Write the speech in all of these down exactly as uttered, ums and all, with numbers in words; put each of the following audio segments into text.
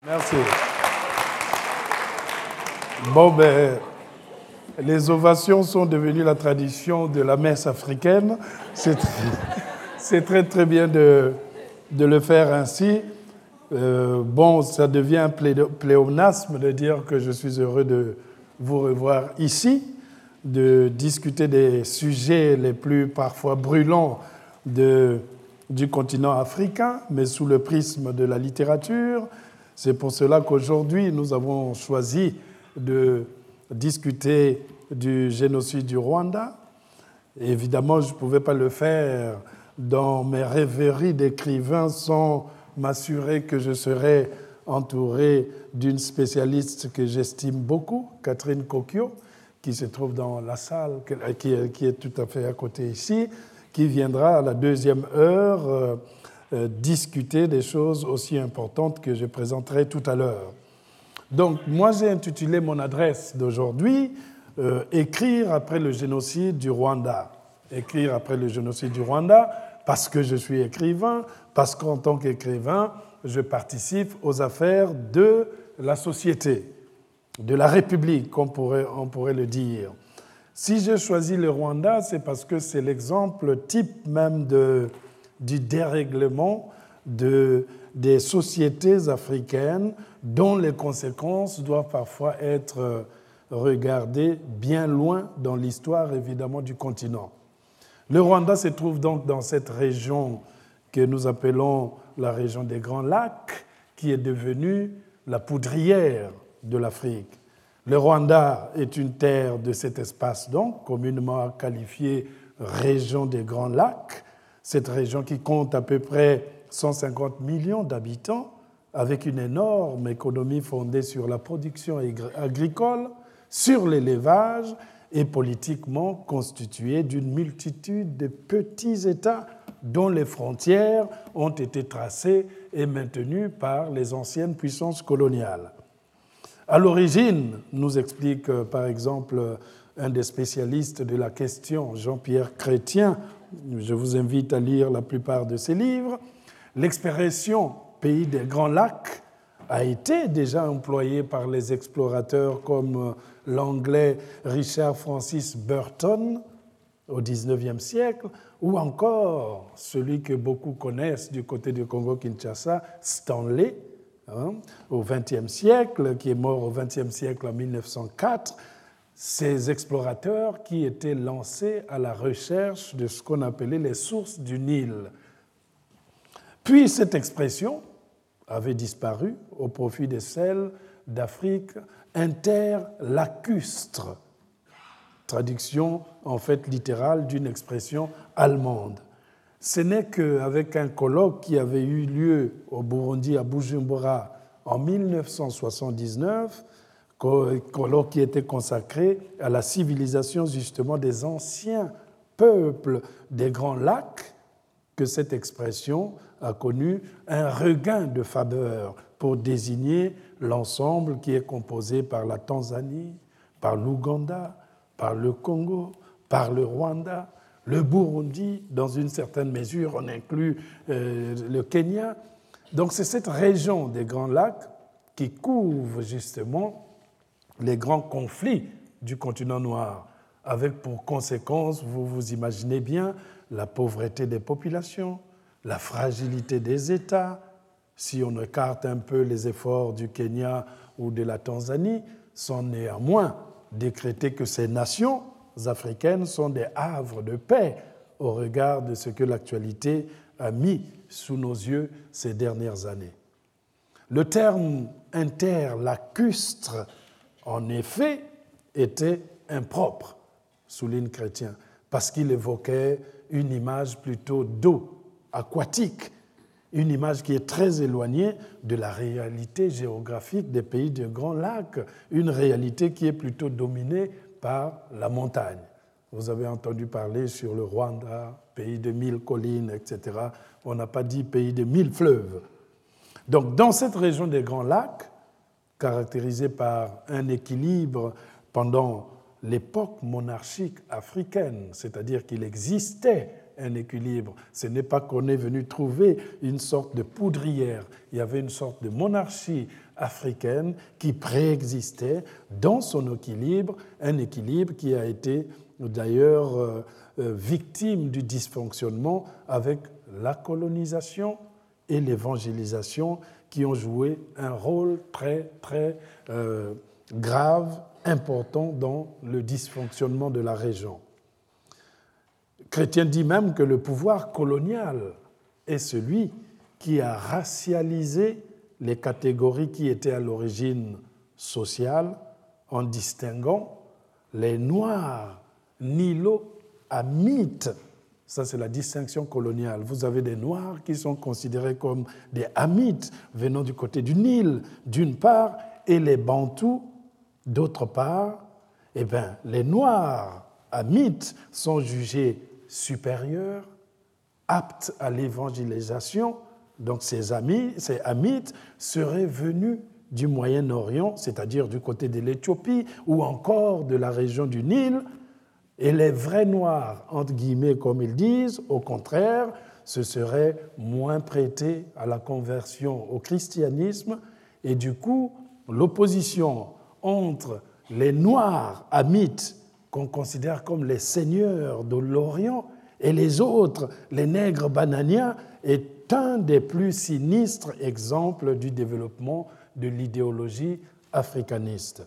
Merci. Bon, ben, les ovations sont devenues la tradition de la messe africaine. C'est très, c'est très, très bien de, de le faire ainsi. Euh, bon, ça devient un pléonasme de dire que je suis heureux de vous revoir ici, de discuter des sujets les plus parfois brûlants de, du continent africain, mais sous le prisme de la littérature. C'est pour cela qu'aujourd'hui, nous avons choisi de discuter du génocide du Rwanda. Évidemment, je ne pouvais pas le faire dans mes rêveries d'écrivain sans m'assurer que je serais entouré d'une spécialiste que j'estime beaucoup, Catherine Cocchio, qui se trouve dans la salle, qui est, qui est tout à fait à côté ici, qui viendra à la deuxième heure euh, euh, discuter des choses aussi importantes que je présenterai tout à l'heure. Donc, moi, j'ai intitulé mon adresse d'aujourd'hui euh, « Écrire après le génocide du Rwanda ». Écrire après le génocide du Rwanda, parce que je suis écrivain, parce qu'en tant qu'écrivain, je participe aux affaires de la société, de la République, on pourrait, on pourrait le dire. Si j'ai choisi le Rwanda, c'est parce que c'est l'exemple type même de, du dérèglement de, des sociétés africaines dont les conséquences doivent parfois être regardées bien loin dans l'histoire, évidemment, du continent. Le Rwanda se trouve donc dans cette région que nous appelons la région des Grands Lacs, qui est devenue la poudrière de l'Afrique. Le Rwanda est une terre de cet espace, donc, communément qualifiée région des Grands Lacs, cette région qui compte à peu près cent cinquante millions d'habitants, avec une énorme économie fondée sur la production agricole, sur l'élevage et politiquement constituée d'une multitude de petits États dont les frontières ont été tracées et maintenues par les anciennes puissances coloniales. À l'origine, nous explique par exemple un des spécialistes de la question, Jean-Pierre Chrétien, je vous invite à lire la plupart de ses livres, l'expression « pays des Grands Lacs » a été déjà employée par les explorateurs comme l'anglais Richard Francis Burton au dix-neuvième siècle, ou encore celui que beaucoup connaissent du côté du Congo-Kinshasa, Stanley, hein, au vingtième siècle, qui est mort au vingtième siècle en mille neuf cent quatre, ces explorateurs qui étaient lancés à la recherche de ce qu'on appelait les sources du Nil. Puis cette expression avait disparu au profit de celle d'Afrique interlacustre, traduction en fait littérale d'une expression allemande. Ce n'est qu'avec un colloque qui avait eu lieu au Burundi, à Bujumbura, en mille neuf cent soixante-dix-neuf, colloque qui était consacré à la civilisation justement des anciens peuples des Grands Lacs, que cette expression a connu un regain de faveur pour désigner l'ensemble qui est composé par la Tanzanie, par l'Ouganda, par le Congo, par le Rwanda, le Burundi, dans une certaine mesure, on inclut euh, le Kenya. Donc c'est cette région des Grands Lacs qui couvre justement les grands conflits du continent noir, avec pour conséquence, vous vous imaginez bien, la pauvreté des populations, la fragilité des États. Si on écarte un peu les efforts du Kenya ou de la Tanzanie, sans néanmoins décréter que ces nations africaines sont des havres de paix au regard de ce que l'actualité a mis sous nos yeux ces dernières années. Le terme interlacustre, en effet, était impropre, souligne Chrétien, parce qu'il évoquait une image plutôt d'eau aquatique, une image qui est très éloignée de la réalité géographique des pays de Grands Lacs, une réalité qui est plutôt dominée par la montagne. Vous avez entendu parler sur le Rwanda, pays de mille collines, et cetera. On n'a pas dit pays de mille fleuves. Donc, dans cette région des Grands Lacs, caractérisée par un équilibre pendant l'époque monarchique africaine, c'est-à-dire qu'il existait un équilibre. Ce n'est pas qu'on est venu trouver une sorte de poudrière. Il y avait une sorte de monarchie africaine qui préexistait dans son équilibre, un équilibre qui a été d'ailleurs euh, euh, victime du dysfonctionnement avec la colonisation et l'évangélisation qui ont joué un rôle très, très euh, grave, important dans le dysfonctionnement de la région. Chrétien dit même que le pouvoir colonial est celui qui a racialisé les catégories qui étaient à l'origine sociale en distinguant les Noirs nilo-hamites. Ça, c'est la distinction coloniale. Vous avez des Noirs qui sont considérés comme des Hamites venant du côté du Nil, d'une part, et les Bantous, d'autre part. Eh bien, les Noirs Hamites sont jugés supérieurs, aptes à l'évangélisation. Donc, ces, amis, ces Hamites seraient venus du Moyen-Orient, c'est-à-dire du côté de l'Éthiopie ou encore de la région du Nil. Et les vrais Noirs, entre guillemets, comme ils disent, au contraire, se seraient moins prêtés à la conversion au christianisme. Et du coup, l'opposition entre les Noirs hamites, qu'on considère comme les seigneurs de l'Orient, et les autres, les nègres bananiens, est un des plus sinistres exemples du développement de l'idéologie africaniste.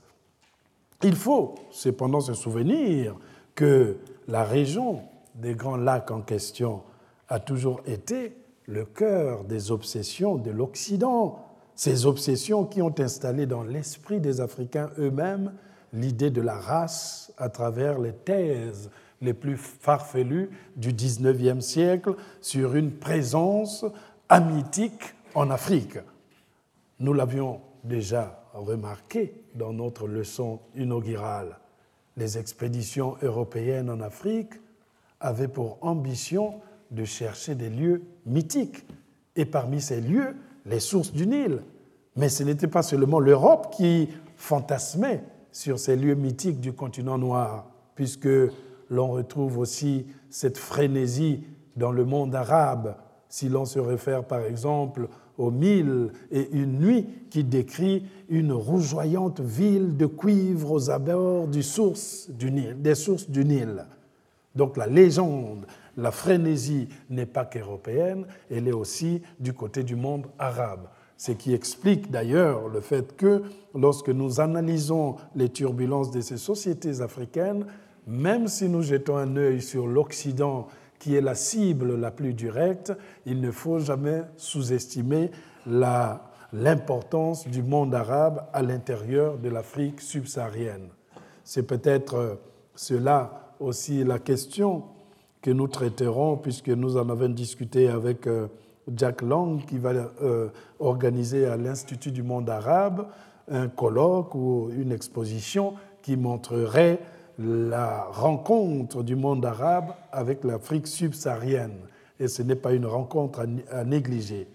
Il faut cependant se souvenir que la région des Grands Lacs en question a toujours été le cœur des obsessions de l'Occident, ces obsessions qui ont installé dans l'esprit des Africains eux-mêmes l'idée de la race à travers les thèses les plus farfelues du dix-neuvième siècle sur une présence hamitique en Afrique. Nous l'avions déjà remarqué dans notre leçon inaugurale. Les expéditions européennes en Afrique avaient pour ambition de chercher des lieux mythiques. Et parmi ces lieux, les sources du Nil. Mais ce n'était pas seulement l'Europe qui fantasmait sur ces lieux mythiques du continent noir, puisque l'on retrouve aussi cette frénésie dans le monde arabe, si l'on se réfère par exemple aux Mille et une nuit qui décrit une rougeoyante ville de cuivre aux abords du source du Nil, des sources du Nil. Donc la légende, la frénésie n'est pas qu'européenne, elle est aussi du côté du monde arabe. Ce qui explique d'ailleurs le fait que lorsque nous analysons les turbulences de ces sociétés africaines, même si nous jetons un œil sur l'Occident, qui est la cible la plus directe, il ne faut jamais sous-estimer la, l'importance du monde arabe à l'intérieur de l'Afrique subsaharienne. C'est peut-être cela aussi la question que nous traiterons, puisque nous en avons discuté avec Jack Lang, qui va euh, organiser à l'Institut du monde arabe un colloque ou une exposition qui montrerait la rencontre du monde arabe avec l'Afrique subsaharienne. Et ce n'est pas une rencontre à négliger.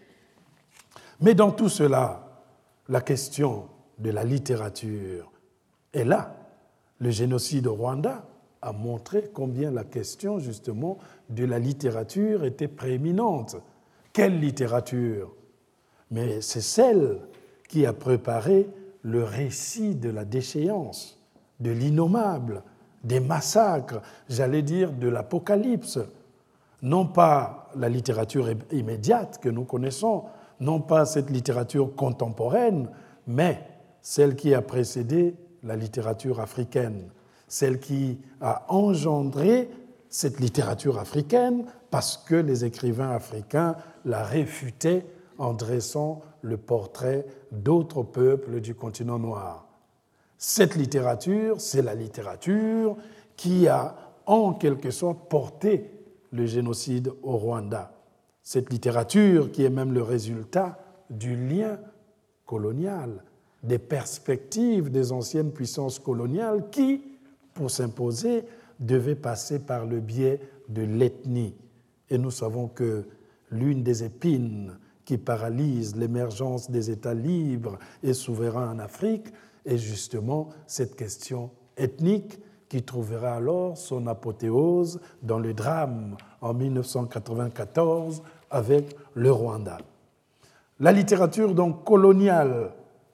Mais dans tout cela, la question de la littérature est là. Le génocide au Rwanda a montré combien la question, justement, de la littérature était prééminente. Quelle littérature? Mais c'est celle qui a préparé le récit de la déchéance, de l'innommable, des massacres, j'allais dire de l'apocalypse. Non pas la littérature immédiate que nous connaissons, non pas cette littérature contemporaine, mais celle qui a précédé la littérature africaine, celle qui a engendré cette littérature africaine parce que les écrivains africains la réfutaient en dressant le portrait d'autres peuples du continent noir. Cette littérature, c'est la littérature qui a en quelque sorte porté le génocide au Rwanda. Cette littérature qui est même le résultat du lien colonial, des perspectives des anciennes puissances coloniales qui, pour s'imposer, devaient passer par le biais de l'ethnie. Et nous savons que l'une des épines qui paralyse l'émergence des États libres et souverains en Afrique est justement cette question ethnique qui trouvera alors son apothéose dans le drame en dix-neuf cent quatre-vingt-quatorze avec le Rwanda. La littérature donc coloniale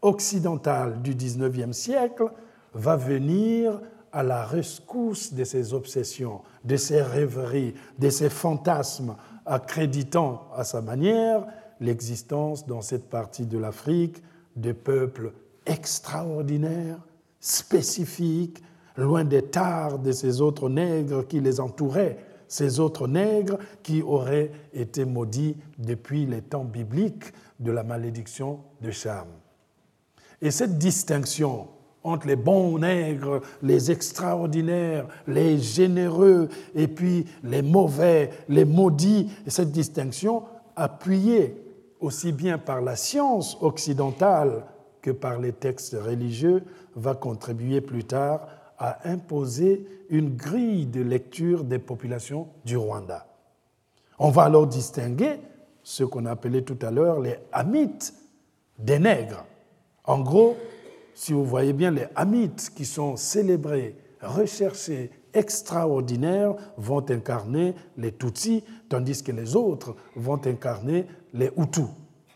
occidentale du dix-neuvième siècle va venir à la rescousse de ses obsessions, de ses rêveries, de ses fantasmes, accréditant à sa manière l'existence dans cette partie de l'Afrique de peuples extraordinaires, spécifiques, loin des tares de ces autres nègres qui les entouraient, ces autres nègres qui auraient été maudits depuis les temps bibliques de la malédiction de Cham. Et cette distinction entre les bons nègres, les extraordinaires, les généreux, et puis les mauvais, les maudits, et cette distinction appuyée aussi bien par la science occidentale que par les textes religieux, va contribuer plus tard à imposer une grille de lecture des populations du Rwanda. On va alors distinguer ce qu'on appelait tout à l'heure les Hamites des nègres. En gros, si vous voyez bien, les Hamites qui sont célébrés, recherchés, extraordinaires, vont incarner les Tutsis, tandis que les autres vont incarner les Hutus.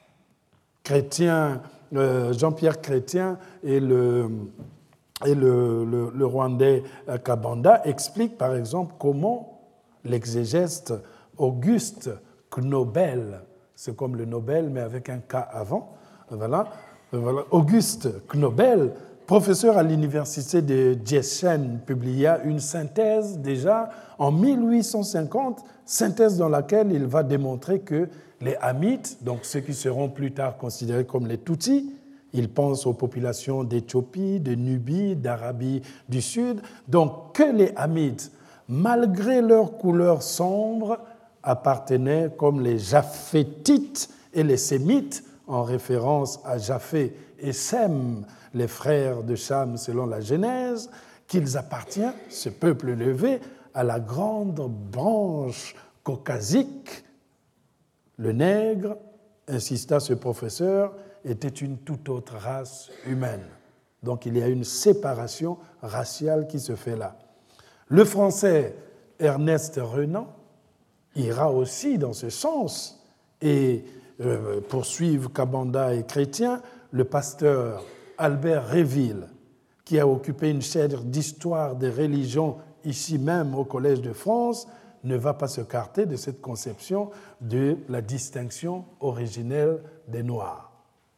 Chrétien, euh, Jean-Pierre Chrétien et le, et le, le, le Rwandais Kabanda expliquent par exemple comment l'exégète Auguste Knobel, c'est comme le Nobel mais avec un K avant, voilà, voilà. Auguste Knobel, professeur à l'université de Giessen, publia une synthèse déjà en mille huit cent cinquante, synthèse dans laquelle il va démontrer que les Hamites, donc ceux qui seront plus tard considérés comme les Tutsis, il pense aux populations d'Éthiopie, de Nubie, d'Arabie du Sud, donc que les Hamites, malgré leur couleur sombre, appartenaient comme les Japhétites et les Sémites, en référence à Japhé et Sem, les frères de Cham selon la Genèse, qu'ils appartiennent, ce peuple élevé, à la grande branche caucasique. Le nègre, insista ce professeur, était une toute autre race humaine. Donc il y a une séparation raciale qui se fait là. Le français Ernest Renan ira aussi dans ce sens et euh, poursuivre Kabanda et Chrétien, le pasteur Albert Réville, qui a occupé une chaire d'histoire des religions ici même au Collège de France, ne va pas se carter de cette conception de la distinction originelle des Noirs.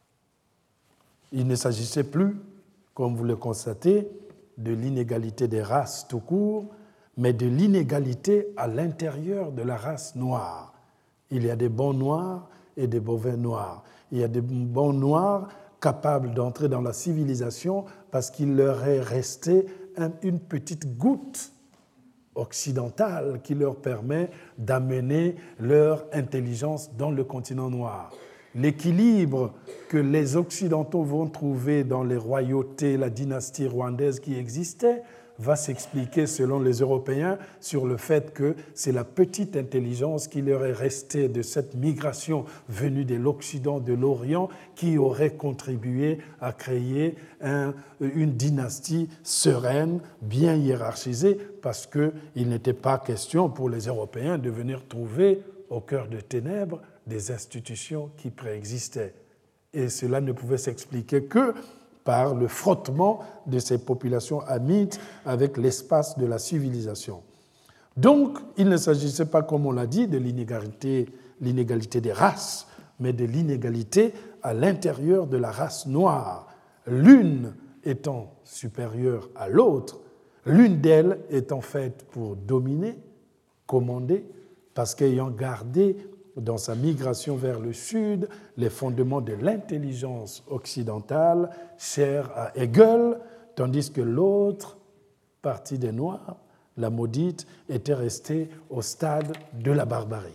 Il ne s'agissait plus, comme vous le constatez, de l'inégalité des races tout court, mais de l'inégalité à l'intérieur de la race noire. Il y a des bons noirs et des mauvais noirs. Il y a des bons noirs capables d'entrer dans la civilisation parce qu'il leur est resté une petite goutte occidentale qui leur permet d'amener leur intelligence dans le continent noir. L'équilibre que les Occidentaux vont trouver dans les royautés, la dynastie rwandaise qui existait, va s'expliquer selon les Européens sur le fait que c'est la petite intelligence qui leur est restée de cette migration venue de l'Occident, de l'Orient, qui aurait contribué à créer un, une dynastie sereine, bien hiérarchisée, parce qu'il n'était pas question pour les Européens de venir trouver au cœur des ténèbres des institutions qui préexistaient. Et cela ne pouvait s'expliquer que par le frottement de ces populations hamites avec l'espace de la civilisation. Donc, il ne s'agissait pas, comme on l'a dit, de l'inégalité, l'inégalité des races, mais de l'inégalité à l'intérieur de la race noire, l'une étant supérieure à l'autre, l'une d'elles étant faite pour dominer, commander, parce qu'ayant gardé dans sa migration vers le sud, les fondements de l'intelligence occidentale, chère à Hegel, tandis que l'autre partie des Noirs, la maudite, était restée au stade de la barbarie.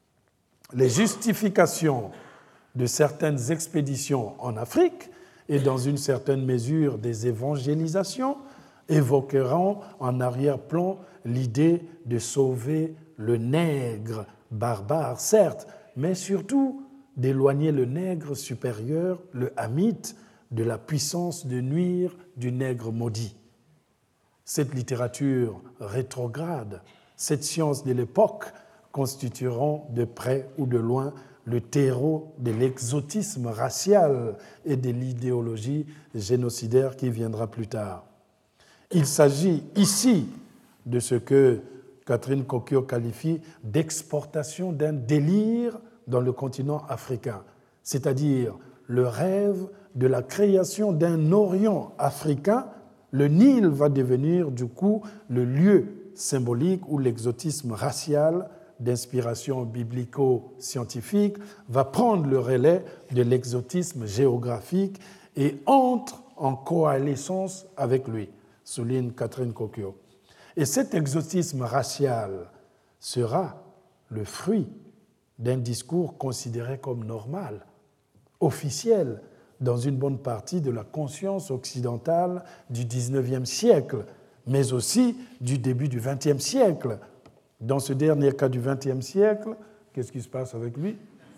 Les justifications de certaines expéditions en Afrique et dans une certaine mesure des évangélisations évoqueront en arrière-plan l'idée de sauver le nègre barbare, certes, mais surtout d'éloigner le nègre supérieur, le hamite, de la puissance de nuire du nègre maudit. Cette littérature rétrograde, cette science de l'époque constitueront de près ou de loin le terreau de l'exotisme racial et de l'idéologie génocidaire qui viendra plus tard. Il s'agit ici de ce que Catherine Cocchio qualifie d'exportation d'un délire dans le continent africain, c'est-à-dire le rêve de la création d'un Orient africain. Le Nil va devenir du coup le lieu symbolique où l'exotisme racial d'inspiration biblico-scientifique va prendre le relais de l'exotisme géographique et entre en coalescence avec lui, souligne Catherine Cocchio. Et cet exotisme racial sera le fruit d'un discours considéré comme normal, officiel, dans une bonne partie de la conscience occidentale du dix-neuvième siècle, mais aussi du début du vingtième siècle. Dans ce dernier cas du vingtième siècle, qu'est-ce qui se passe avec lui?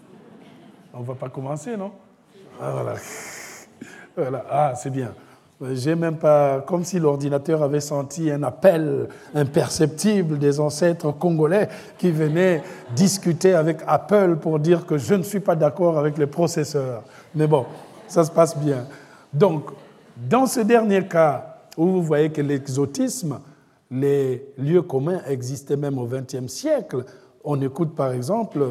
On ne va pas commencer, non? Ah, voilà. Voilà. Ah, c'est bien. J'ai même pas, comme si l'ordinateur avait senti un appel imperceptible des ancêtres congolais qui venaient discuter avec Apple pour dire que je ne suis pas d'accord avec les processeurs. Mais bon, ça se passe bien. Donc, dans ce dernier cas, où vous voyez que l'exotisme, les lieux communs existaient même au vingtième siècle, on écoute par exemple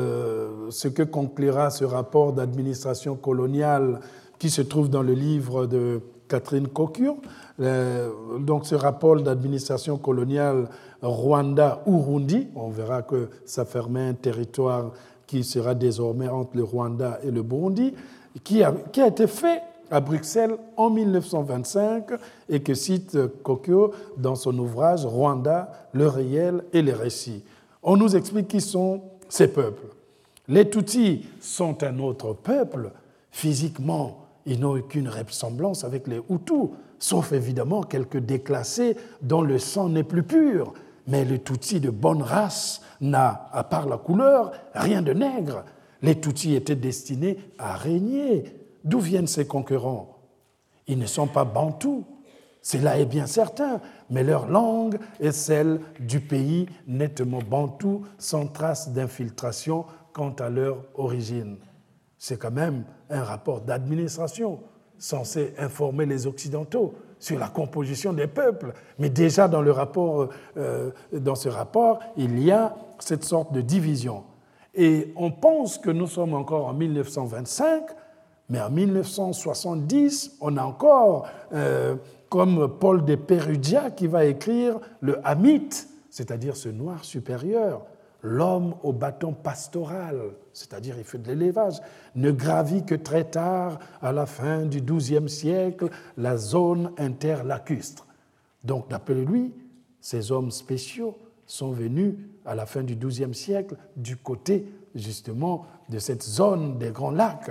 euh, ce que conclura ce rapport d'administration coloniale qui se trouve dans le livre de Catherine Cocchio. Euh, donc ce rapport d'administration coloniale Rwanda-Urundi, on verra que ça fermait un territoire qui sera désormais entre le Rwanda et le Burundi, qui a, qui a été fait à Bruxelles en mille neuf cent vingt-cinq et que cite Cocchio dans son ouvrage « Rwanda, le réel et les récits ». On nous explique qui sont ces peuples. Les Tutsis sont un autre peuple. Physiquement, ils n'ont aucune ressemblance avec les Hutus, sauf évidemment quelques déclassés dont le sang n'est plus pur. Mais le Tutsi de bonne race n'a, à part la couleur, rien de nègre. Les Tutsis étaient destinés à régner. D'où viennent ces concurrents? Ils ne sont pas bantous, cela est bien certain, mais leur langue est celle du pays nettement bantou, sans trace d'infiltration quant à leur origine. C'est quand même un rapport d'administration censé informer les Occidentaux sur la composition des peuples. Mais déjà dans, le rapport, euh, dans ce rapport, il y a cette sorte de division. Et on pense que nous sommes encore en mille neuf cent vingt-cinq, mais en mille neuf cent soixante-dix, on a encore, euh, comme Paul de Perugia qui va écrire le Hamite, c'est-à-dire ce noir supérieur, l'homme au bâton pastoral, c'est-à-dire il fait de l'élevage, ne gravit que très tard, à la fin du douzième siècle, la zone interlacustre. Donc, d'après lui, ces hommes spéciaux sont venus à la fin du douzième siècle du côté, justement, de cette zone des Grands Lacs.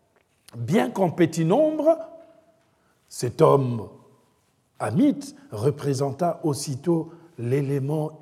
Bien qu'en petit nombre, cet homme hamite représenta aussitôt l'élément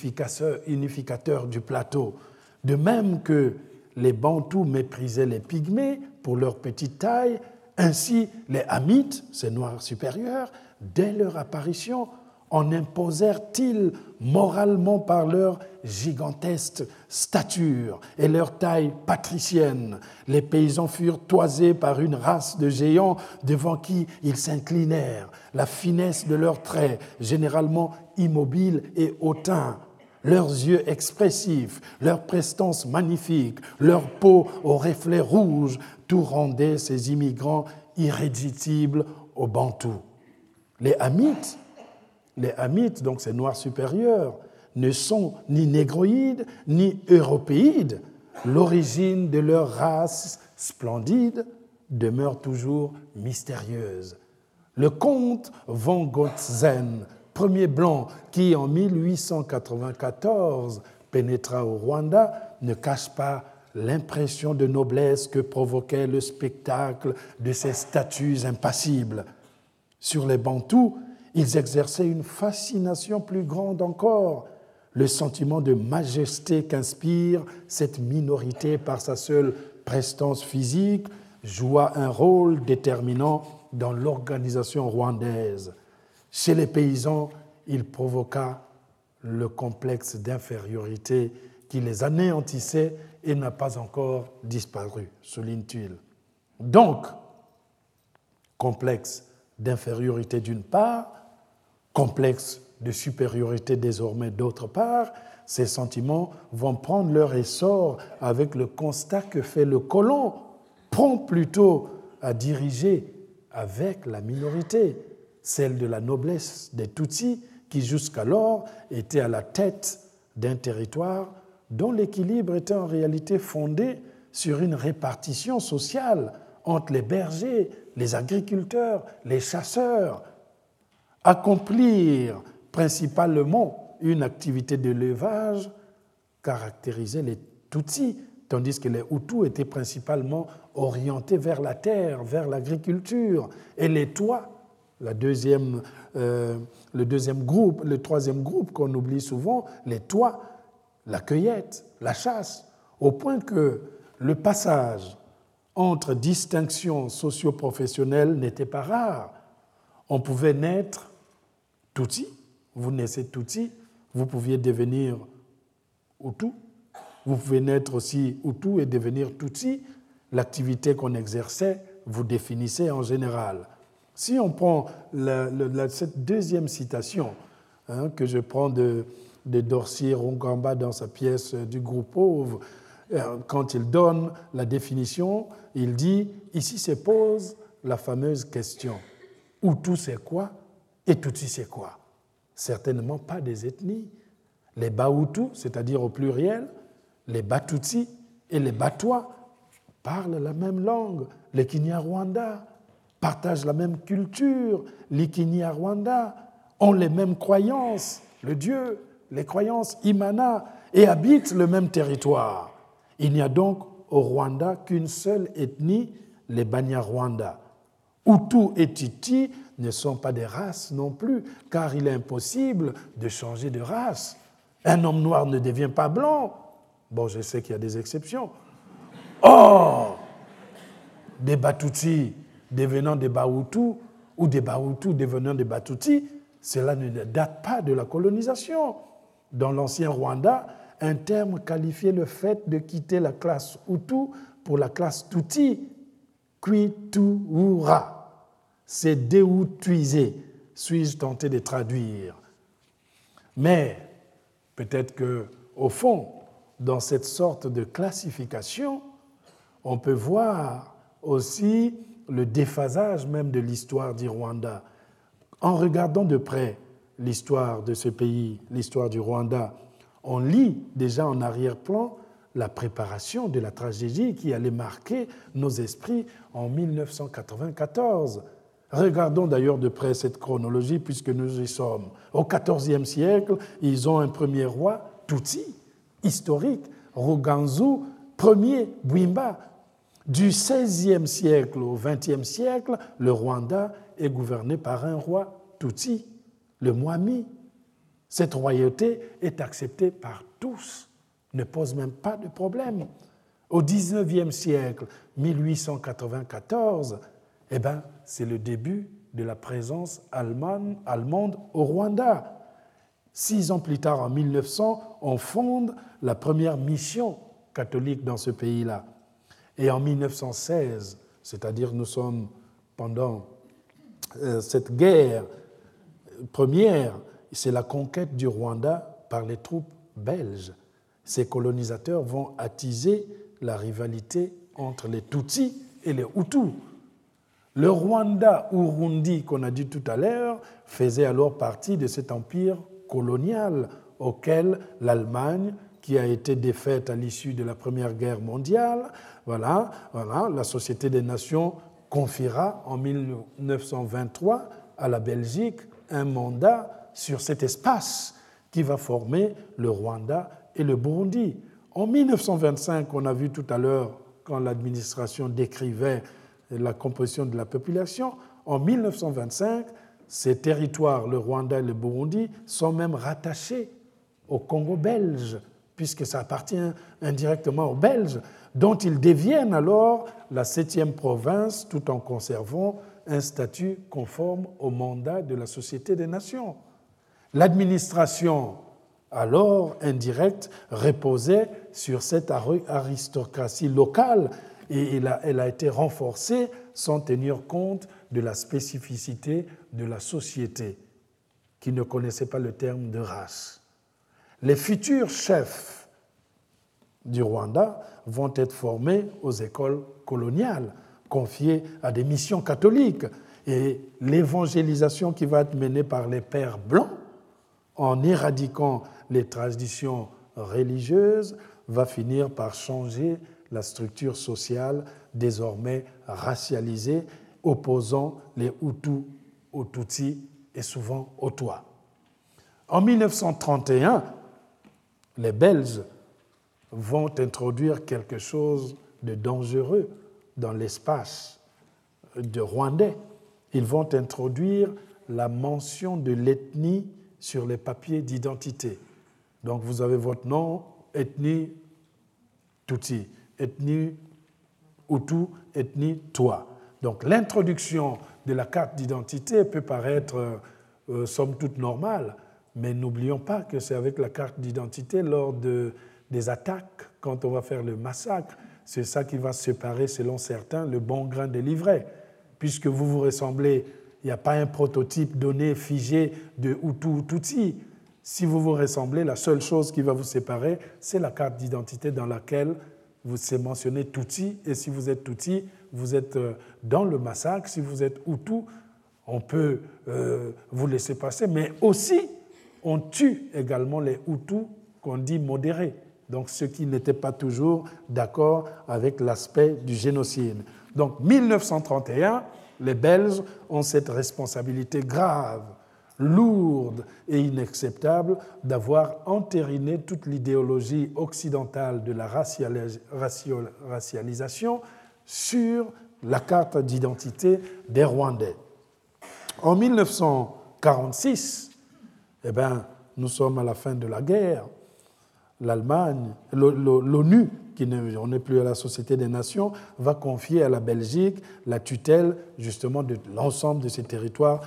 unificateur du plateau, de même que les Bantous méprisaient les Pygmées pour leur petite taille, ainsi les Hamites, ces Noirs supérieurs, dès leur apparition, en imposèrent-ils moralement par leur gigantesque stature et leur taille patricienne. Les paysans furent toisés par une race de géants devant qui ils s'inclinèrent. La finesse de leurs traits, généralement immobiles et hautains, leurs yeux expressifs, leur prestance magnifique, leur peau aux reflets rouges, tout rendait ces immigrants irréductibles aux Bantous. Les Hamites, Les Hamites, donc ces Noirs supérieurs, ne sont ni négroïdes ni européides. L'origine de leur race splendide demeure toujours mystérieuse. Le comte von Gotzen, premier blanc qui, en mille huit cent quatre-vingt-quatorze, pénétra au Rwanda, ne cache pas l'impression de noblesse que provoquait le spectacle de ces statues impassibles. Sur les Bantous, ils exerçaient une fascination plus grande encore. Le sentiment de majesté qu'inspire cette minorité par sa seule prestance physique joua un rôle déterminant dans l'organisation rwandaise. Chez les paysans, il provoqua le complexe d'infériorité qui les anéantissait et n'a pas encore disparu, souligne-t-il. Donc, complexe d'infériorité d'une part, complexe de supériorité désormais d'autre part, ces sentiments vont prendre leur essor avec le constat que fait le colon, prompt plutôt à diriger avec la minorité, celle de la noblesse des Tutsis, qui jusqu'alors était à la tête d'un territoire dont l'équilibre était en réalité fondé sur une répartition sociale entre les bergers, les agriculteurs, les chasseurs, accomplir principalement une activité d'élevage caractérisait les Tutsis, tandis que les Hutus étaient principalement orientés vers la terre, vers l'agriculture. Et les Twa, la deuxième, euh, le deuxième groupe, le troisième groupe qu'on oublie souvent, les Twa, la cueillette, la chasse, au point que le passage entre distinctions socio-professionnelles n'était pas rare. On pouvait naître Tutsi, vous naissez Tutsi, vous pouviez devenir Hutu, vous pouvez naître aussi Hutu et devenir Tutsi. L'activité qu'on exerçait, vous définissez en général. Si on prend la, la, cette deuxième citation hein, que je prends de, de Dorcier Rongamba dans sa pièce du groupe pauvre, quand il donne la définition, il dit « Ici se pose la fameuse question. Hutu c'est quoi et Tutsi c'est quoi ?» Certainement pas des ethnies. Les Bahutus, c'est-à-dire au pluriel, les Batutsi et les Batwa parlent la même langue. Les Kinyarwanda partagent la même culture. Les Kinyarwanda ont les mêmes croyances, le Dieu, les croyances Imana, et habitent le même territoire. Il n'y a donc au Rwanda qu'une seule ethnie, les Banyarwanda. Hutu et Tutsi ne sont pas des races non plus, car il est impossible de changer de race. Un homme noir ne devient pas blanc. Bon, je sais qu'il y a des exceptions. Or, des Batutsi devenant des Bahutus ou des Bahutus devenant des Batutsi, cela ne date pas de la colonisation. Dans l'ancien Rwanda, un terme qualifiait le fait de quitter la classe Hutu pour la classe Tutsi, Kwituura. C'est déhutuiser, suis-je tenté de traduire. Mais peut-être qu'au fond, dans cette sorte de classification, on peut voir aussi le déphasage même de l'histoire du Rwanda. En regardant de près l'histoire de ce pays, l'histoire du Rwanda, on lit déjà en arrière-plan la préparation de la tragédie qui allait marquer nos esprits en mille neuf cent quatre-vingt-quatorze. Regardons d'ailleurs de près cette chronologie puisque nous y sommes. Au quatorzième siècle, ils ont un premier roi, Tutsi, historique, Ruganzu, premier Bwimba. Du seizième siècle au vingtième siècle, le Rwanda est gouverné par un roi Tutsi, le Mwami. Cette royauté est acceptée par tous, ne pose même pas de problème. Au dix-neuvième siècle, mille huit cent quatre-vingt-quatorze, eh ben, c'est le début de la présence allemande, allemande au Rwanda. Six ans plus tard, en mille neuf cents, on fonde la première mission catholique dans ce pays-là. Et en mille neuf cent seize, c'est-à-dire nous sommes pendant euh, cette guerre première, c'est la conquête du Rwanda par les troupes belges. Ces colonisateurs vont attiser la rivalité entre les Tutsis et les Hutus. Le Rwanda-Urundi, qu'on a dit tout à l'heure, faisait alors partie de cet empire colonial auquel l'Allemagne, qui a été défaite à l'issue de la Première Guerre mondiale, voilà, voilà, la Société des Nations confiera en mille neuf cent vingt-trois à la Belgique un mandat sur cet espace qui va former le Rwanda et le Burundi. En mille neuf cent vingt-cinq, on a vu tout à l'heure, quand l'administration décrivait la composition de la population, en mille neuf cent vingt-cinq, ces territoires, le Rwanda et le Burundi, sont même rattachés au Congo belge, puisque ça appartient indirectement aux Belges, dont ils deviennent alors la septième province, tout en conservant un statut conforme au mandat de la Société des Nations. L'administration alors indirecte, reposait sur cette aristocratie locale et elle a, elle a été renforcée sans tenir compte de la spécificité de la société, qui ne connaissait pas le terme de race. Les futurs chefs du Rwanda vont être formés aux écoles coloniales, confiées à des missions catholiques. Et l'évangélisation qui va être menée par les pères blancs, en éradiquant les traditions religieuses, va finir par changer la structure sociale désormais racialisée, opposant les Hutus aux Tutsis et souvent aux Twa. En mille neuf cent trente et un, les Belges vont introduire quelque chose de dangereux dans l'espace de Rwandais. Ils vont introduire la mention de l'ethnie sur les papiers d'identité. Donc vous avez votre nom, ethnie Tutsi, ethnie Hutu, ethnie Twa. Donc l'introduction de la carte d'identité peut paraître euh, somme toute normale, mais n'oublions pas que c'est avec la carte d'identité lors de, des attaques, quand on va faire le massacre, c'est ça qui va séparer, selon certains, le bon grain des livrets. Puisque vous vous ressemblez, il n'y a pas un prototype donné, figé de Hutu ou Tutsi. Si vous vous ressemblez, la seule chose qui va vous séparer, c'est la carte d'identité dans laquelle vous c'est mentionné Tutsi. Et si vous êtes Tutsi, vous êtes dans le massacre. Si vous êtes Hutu, on peut euh, vous laisser passer. Mais aussi, on tue également les Hutus qu'on dit modérés. Donc ceux qui n'étaient pas toujours d'accord avec l'aspect du génocide. Donc, mille neuf cent trente et un, les Belges ont cette responsabilité grave, lourde et inacceptable d'avoir entériné toute l'idéologie occidentale de la racialis- racial- racialisation sur la carte d'identité des Rwandais. En mille neuf cent quarante-six, eh ben, nous sommes à la fin de la guerre. L'Allemagne, l'ONU, qui ne, on n'est plus à la Société des Nations, va confier à la Belgique la tutelle justement de l'ensemble de ces territoires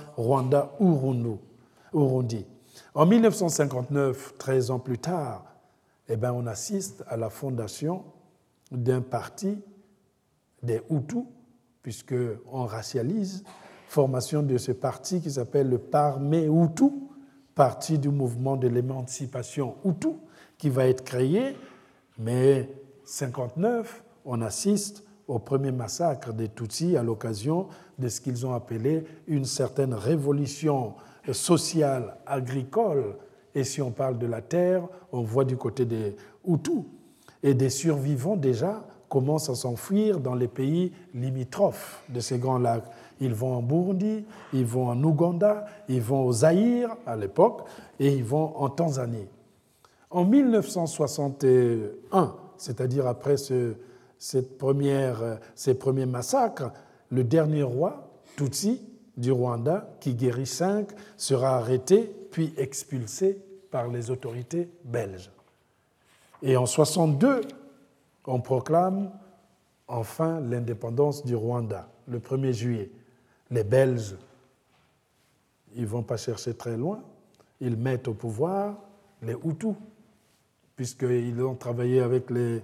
Rwanda-Urundi. En mille neuf cent cinquante-neuf, treize ans plus tard, eh ben, on assiste à la fondation d'un parti des Hutus, puisqu'on racialise, formation de ce parti qui s'appelle le Parmé Hutu, parti du mouvement de l'émancipation Hutu, qui va être créé, mais cinquante-neuf, on assiste au premier massacre des Tutsis à l'occasion de ce qu'ils ont appelé une certaine révolution sociale agricole. Et si on parle de la terre, on voit du côté des Hutus. Et des survivants déjà commencent à s'enfuir dans les pays limitrophes de ces grands lacs. Ils vont en Burundi, ils vont en Ouganda, ils vont au Zaïre à l'époque, et ils vont en Tanzanie. En mille neuf cent soixante et un, c'est-à-dire après ce, cette première, ces premiers massacres, le dernier roi, Tutsi, du Rwanda, Kigeri cinq, sera arrêté puis expulsé par les autorités belges. Et en soixante-deux, on proclame enfin l'indépendance du Rwanda, le premier juillet. Les Belges, ils ne vont pas chercher très loin, ils mettent au pouvoir les Hutus, puisqu'ils ont travaillé avec les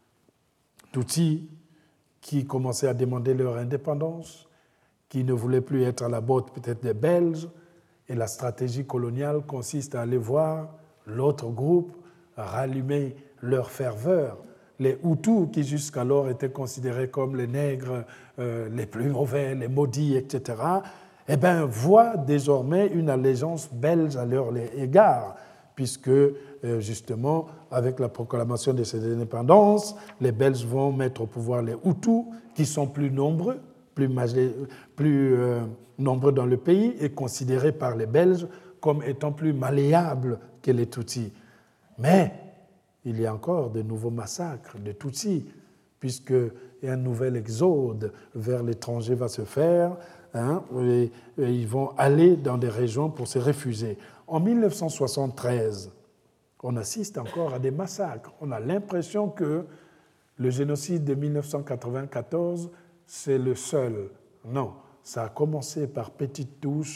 Tutsis qui commençaient à demander leur indépendance, qui ne voulaient plus être à la botte peut-être des Belges, et la stratégie coloniale consiste à aller voir l'autre groupe, à rallumer leur ferveur. Les Hutus, qui jusqu'alors étaient considérés comme les nègres euh, les plus mauvais, les maudits, et cetera, eh bien, voient désormais une allégeance belge à leur égard, puisque justement, avec la proclamation de cette indépendance, les Belges vont mettre au pouvoir les Hutus, qui sont plus nombreux, plus, plus euh, nombreux dans le pays et considérés par les Belges comme étant plus malléables que les Tutsis. Mais il y a encore de nouveaux massacres de Tutsis, puisque un nouvel exode vers l'étranger va se faire, hein, et, et ils vont aller dans des régions pour se refuser. En mille neuf cent soixante-treize, on assiste encore à des massacres. On a l'impression que le génocide de mille neuf cent quatre-vingt-quatorze, c'est le seul. Non, ça a commencé par petites touches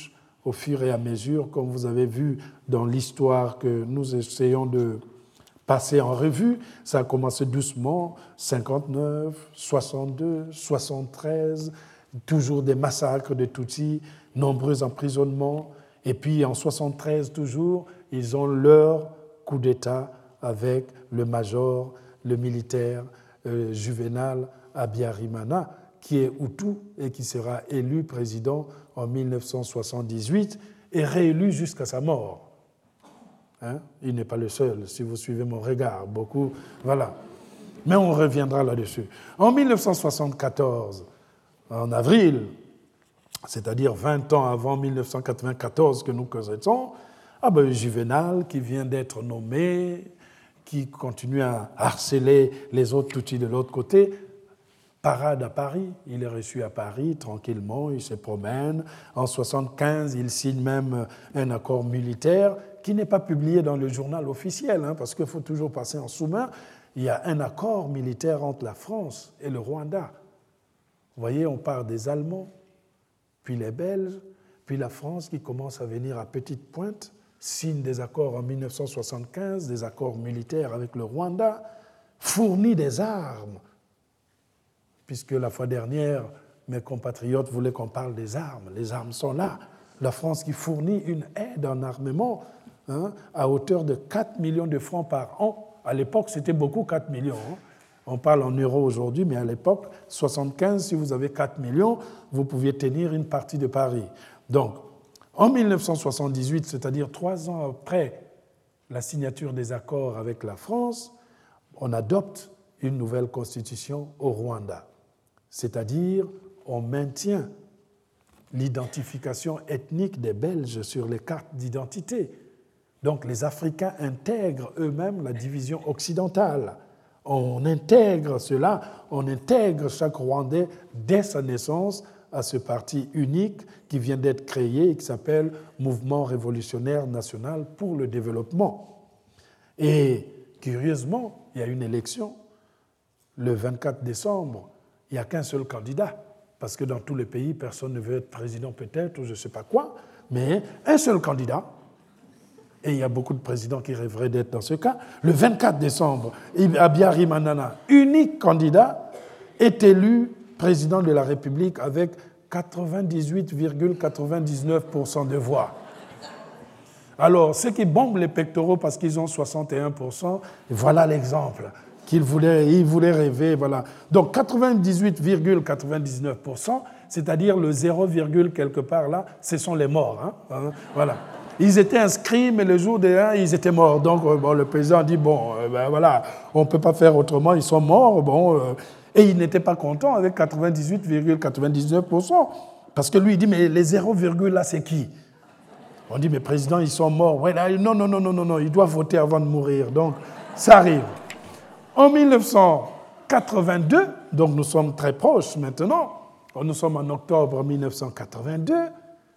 au fur et à mesure, comme vous avez vu dans l'histoire que nous essayons de passer en revue. Ça a commencé doucement, cinquante-neuf, soixante-deux, soixante-treize, toujours des massacres de Tutsis, nombreux emprisonnements. Et puis en soixante-treize, toujours, ils ont leur coup d'État avec le major, le militaire euh, Juvenal Abiyarimana, qui est Hutu et qui sera élu président en mille neuf cent soixante-dix-huit et réélu jusqu'à sa mort. Hein? Il n'est pas le seul, si vous suivez mon regard, beaucoup, voilà. Mais on reviendra là-dessus. En mille neuf cent soixante-quatorze, en avril, c'est-à-dire vingt ans avant mille neuf cent quatre-vingt-quatorze que nous connaissons, ah ben, Juvenal, qui vient d'être nommé, qui continue à harceler les autres Tutsis de l'autre côté, parade à Paris. Il est reçu à Paris tranquillement, il se promène. En soixante-quinze, il signe même un accord militaire qui n'est pas publié dans le journal officiel, hein, parce qu'il faut toujours passer en sous-main. Il y a un accord militaire entre la France et le Rwanda. Vous voyez, on part des Allemands, puis les Belges, puis la France qui commence à venir à petite pointe, signe des accords en mille neuf cent soixante-quinze, des accords militaires avec le Rwanda, fournit des armes, puisque la fois dernière, mes compatriotes voulaient qu'on parle des armes. Les armes sont là. La France qui fournit une aide en armement hein, à hauteur de quatre millions de francs par an. À l'époque, c'était beaucoup, quatre millions. Hein. On parle en euros aujourd'hui, mais à l'époque, soixante-quinze, si vous avez quatre millions, vous pouviez tenir une partie de Paris. Donc, en mille neuf cent soixante-dix-huit, c'est-à-dire trois ans après la signature des accords avec la France, on adopte une nouvelle constitution au Rwanda. C'est-à-dire, on maintient l'identification ethnique des Belges sur les cartes d'identité. Donc, les Africains intègrent eux-mêmes la division occidentale. On intègre cela, on intègre chaque Rwandais dès sa naissance à ce parti unique qui vient d'être créé et qui s'appelle Mouvement révolutionnaire national pour le développement. Et curieusement, il y a une élection le vingt-quatre décembre. Il n'y a qu'un seul candidat, parce que dans tous les pays, personne ne veut être président peut-être, ou je ne sais pas quoi, mais un seul candidat, et il y a beaucoup de présidents qui rêveraient d'être dans ce cas. Le vingt-quatre décembre, Abiyarimana, unique candidat, est élu président de la République avec quatre-vingt-dix-huit virgule quatre-vingt-dix-neuf pour cent de voix. Alors, ceux qui bombent les pectoraux parce qu'ils ont soixante et un pour cent, voilà l'exemple qu'ils voulaient, ils voulaient rêver. Voilà. Donc, quatre-vingt-dix-huit virgule quatre-vingt-dix-neuf pour cent, c'est-à-dire le zéro, quelque part là, ce sont les morts. Hein. Voilà. Ils étaient inscrits, mais le jour des un, ils étaient morts. Donc, bon, le président dit, bon, euh, ben, voilà, on ne peut pas faire autrement, ils sont morts. Bon, euh, et il n'était pas content avec quatre-vingt-dix-huit virgule quatre-vingt-dix-neuf pour cent. Parce que lui, il dit, mais les zéro, là, c'est qui? On dit, mais président, ils sont morts. Ouais, là, non, non, non, non, non, non, il doit voter avant de mourir. Donc, ça arrive. En mille neuf cent quatre-vingt-deux, donc nous sommes très proches maintenant, nous sommes en octobre mille neuf cent quatre-vingt-deux,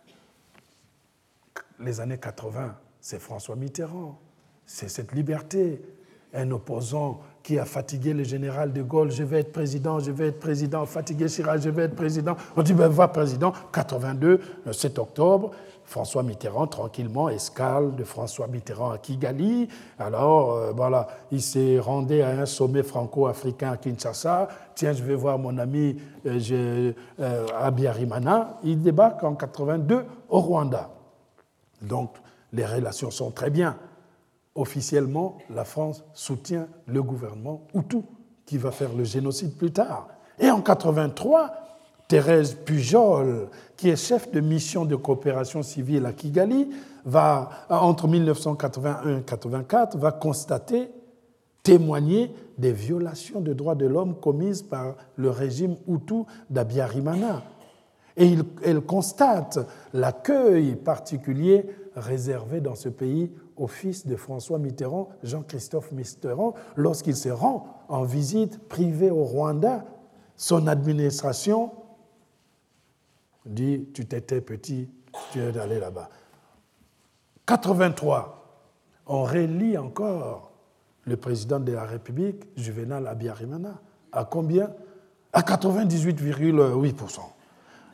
les années quatre-vingts, c'est François Mitterrand, c'est cette liberté, un opposant qui a fatigué le général de Gaulle, je vais être président, je vais être président, fatigué Chirac, je vais être président. On dit, ben va président, quatre-vingt-deux, sept octobre, François Mitterrand, tranquillement, escale de François Mitterrand à Kigali. Alors, euh, voilà, il s'est rendu à un sommet franco-africain à Kinshasa. Tiens, je vais voir mon ami euh, euh, Abiyarimana. Il débarque en quatre-vingt-deux au Rwanda. Donc, les relations sont très bien. Officiellement, la France soutient le gouvernement Hutu, qui va faire le génocide plus tard. Et en quatre-vingt-trois, Thérèse Pujol, qui est chef de mission de coopération civile à Kigali, va, entre mille neuf cent quatre-vingt-un et quatre-vingt-quatre, va constater, témoigner des violations des droits de l'homme commises par le régime Hutu d'Abiyarimana. Et il, elle constate l'accueil particulier réservé dans ce pays au fils de François Mitterrand, Jean-Christophe Mitterrand, lorsqu'il se rend en visite privée au Rwanda. Son administration dit « tu t'étais petit, tu es allé là-bas ». quatre-vingt-trois, on relie encore le président de la République, Juvenal Abiyarimana. À combien? À quatre-vingt-dix-huit virgule huit pour cent.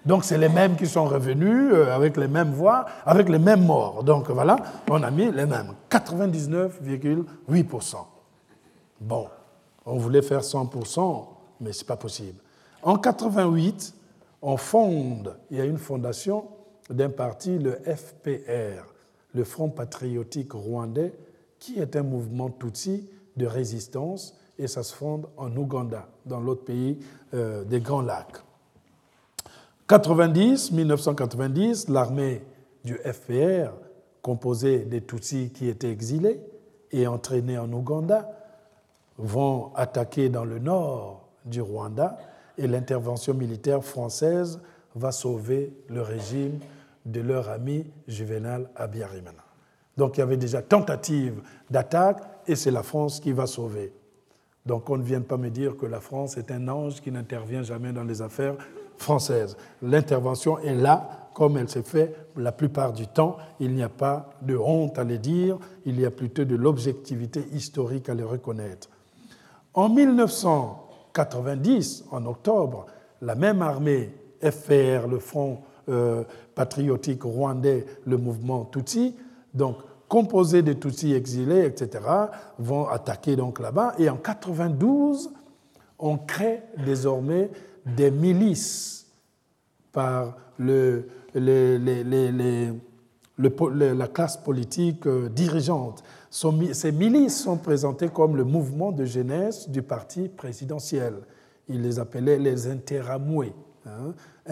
Donc, c'est les mêmes qui sont revenus euh, avec les mêmes voix, avec les mêmes morts. Donc, voilà, on a mis les mêmes. quatre-vingt-dix-neuf virgule huit pour cent. Bon, on voulait faire cent pour cent, mais ce n'est pas possible. En quatre-vingt-huit, on fonde, il y a une fondation d'un parti, le F P R, le Front patriotique rwandais, qui est un mouvement Tutsi de résistance, et ça se fonde en Ouganda, dans l'autre pays euh, des Grands Lacs. quatre-vingt-dix, mille neuf cent quatre-vingt-dix, l'armée du F P R, composée des Tutsis qui étaient exilés et entraînés en Ouganda, vont attaquer dans le nord du Rwanda, et l'intervention militaire française va sauver le régime de leur ami Juvénal Habyarimana. Donc il y avait déjà tentative d'attaque, et c'est la France qui va sauver. Donc on ne vient pas me dire que la France est un ange qui n'intervient jamais dans les affaires françaises. L'intervention est là, comme elle s'est faite la plupart du temps. Il n'y a pas de honte à le dire, il y a plutôt de l'objectivité historique à le reconnaître. En mille neuf cent quatre-vingt-dix, en octobre, la même armée F P R, le Front euh, patriotique rwandais, le mouvement Tutsi, donc composé de Tutsis exilés, et cetera, vont attaquer donc là-bas. Et en quatre-vingt-douze, on crée désormais des milices par le, les, les, les, les, le, la classe politique euh, dirigeante. Ces milices sont présentées comme le mouvement de jeunesse du parti présidentiel. Ils les appelaient les interamoués. Hein,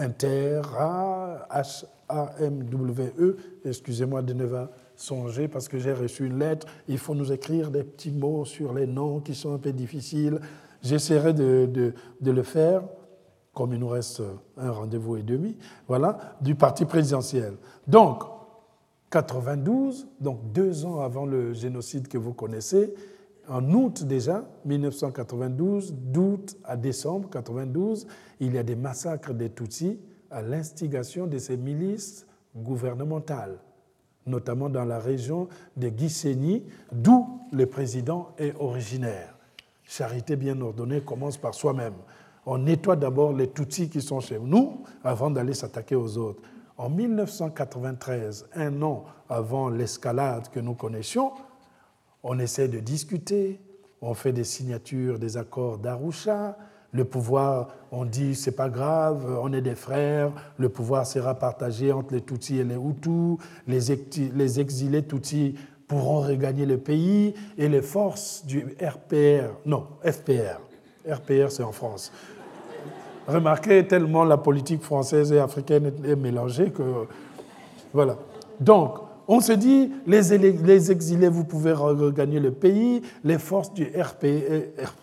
Intera, H A M W E, excusez-moi de ne pas songer parce que j'ai reçu une lettre, il faut nous écrire des petits mots sur les noms qui sont un peu difficiles. J'essaierai de, de, de le faire, comme il nous reste un rendez-vous et demi, voilà, du parti présidentiel. Donc, quatre-vingt-douze, donc deux ans avant le génocide que vous connaissez, en août déjà, mille neuf cent quatre-vingt-douze, d'août à décembre quatre-vingt-douze, il y a des massacres des Tutsis à l'instigation de ces milices gouvernementales, notamment dans la région de Gisenyi, d'où le président est originaire. Charité bien ordonnée commence par soi-même. On nettoie d'abord les Tutsis qui sont chez nous avant d'aller s'attaquer aux autres. En mille neuf cent quatre-vingt-treize, un an avant l'escalade que nous connaissions, on essaie de discuter, on fait des signatures des accords d'Arusha, le pouvoir, on dit c'est pas grave, on est des frères, le pouvoir sera partagé entre les Tutsis et les Hutus, les exilés Tutsis pourront regagner le pays et les forces du R P R, non, F P R, R P R c'est en France. Remarquez, tellement la politique française et africaine est mélangée que... Voilà. Donc, on se dit, les, les exilés, vous pouvez regagner le pays, les forces du R P R,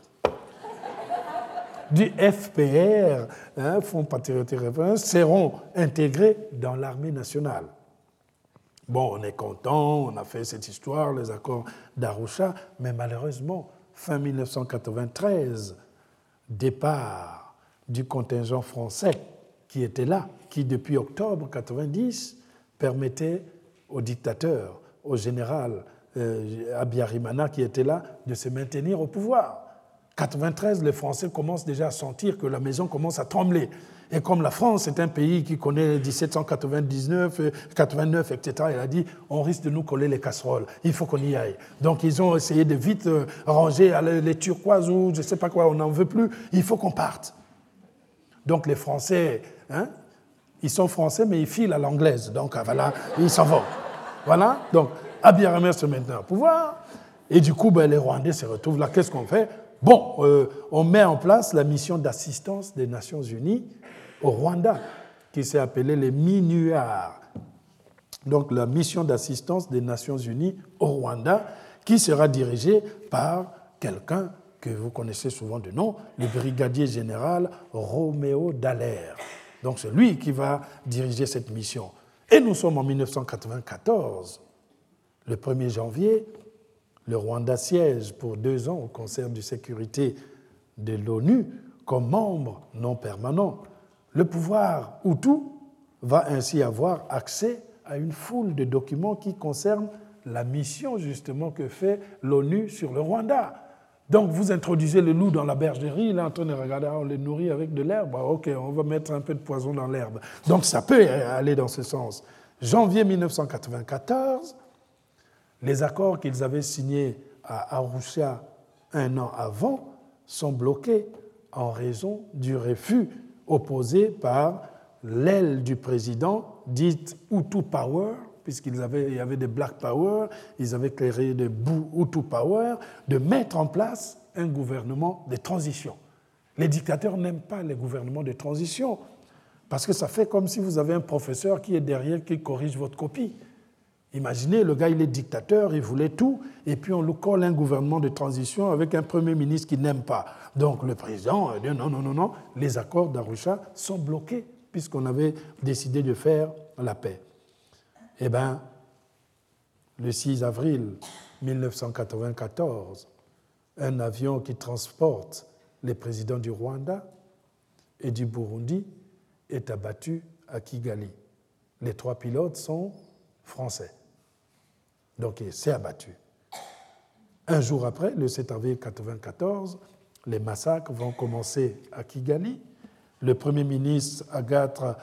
du F P R, hein, Fonds patriotique référence, seront intégrés dans l'armée nationale. Bon, on est content, on a fait cette histoire, les accords d'Arusha, mais malheureusement, fin mille neuf cent quatre-vingt-treize, départ du contingent français qui était là, qui depuis octobre quatre-vingt-dix permettait au dictateur, au général euh, Habyarimana qui était là, de se maintenir au pouvoir. quatre-vingt-treize, les Français commencent déjà à sentir que la maison commence à trembler. Et comme la France est un pays qui connaît dix-sept cent quatre-vingt-dix-neuf, quatre-vingt-neuf, et cetera, il a dit on risque de nous coller les casseroles, il faut qu'on y aille. Donc ils ont essayé de vite ranger les turquoises ou je ne sais pas quoi, on n'en veut plus, il faut qu'on parte. Donc les Français, hein, ils sont français, mais ils filent à l'anglaise. Donc voilà, ils s'en vont. Voilà, donc Habyarimana se maintenant au pouvoir. Et du coup, ben, les Rwandais se retrouvent là. Qu'est-ce qu'on fait? Bon, euh, on met en place la mission d'assistance des Nations Unies au Rwanda, qui s'est appelée les MINUAR. Donc la mission d'assistance des Nations Unies au Rwanda, qui sera dirigée par quelqu'un que vous connaissez souvent de nom, le brigadier général Roméo Dallaire. Donc c'est lui qui va diriger cette mission. Et nous sommes en mille neuf cent quatre-vingt-quatorze. Le premier janvier, le Rwanda siège pour deux ans au Conseil de sécurité de l'ONU comme membre non permanent. Le pouvoir Hutu va ainsi avoir accès à une foule de documents qui concernent la mission justement que fait l'ONU sur le Rwanda. Donc, vous introduisez le loup dans la bergerie, il est en train de regarder, ah, on les nourrit avec de l'herbe, ah, ok, on va mettre un peu de poison dans l'herbe. Donc, ça peut aller dans ce sens. Janvier mille neuf cent quatre-vingt-quatorze, les accords qu'ils avaient signés à Arusha un an avant sont bloqués en raison du refus opposé par l'aile du président, dite Hutu Power, puisqu'il y avait des Black Power, ils avaient créé des Hutu Power, de mettre en place un gouvernement de transition. Les dictateurs n'aiment pas les gouvernements de transition, parce que ça fait comme si vous avez un professeur qui est derrière, qui corrige votre copie. Imaginez, le gars, il est dictateur, il voulait tout, et puis on lui colle un gouvernement de transition avec un premier ministre qu'il n'aime pas. Donc le président dit non, non, non, non, les accords d'Arusha sont bloqués, puisqu'on avait décidé de faire la paix. Eh bien, le six avril mille neuf cent quatre-vingt-quatorze, un avion qui transporte les présidents du Rwanda et du Burundi est abattu à Kigali. Les trois pilotes sont français. Donc, il s'est abattu. Un jour après, le sept avril mille neuf cent quatre-vingt-quatorze, les massacres vont commencer à Kigali. Le premier ministre Agathe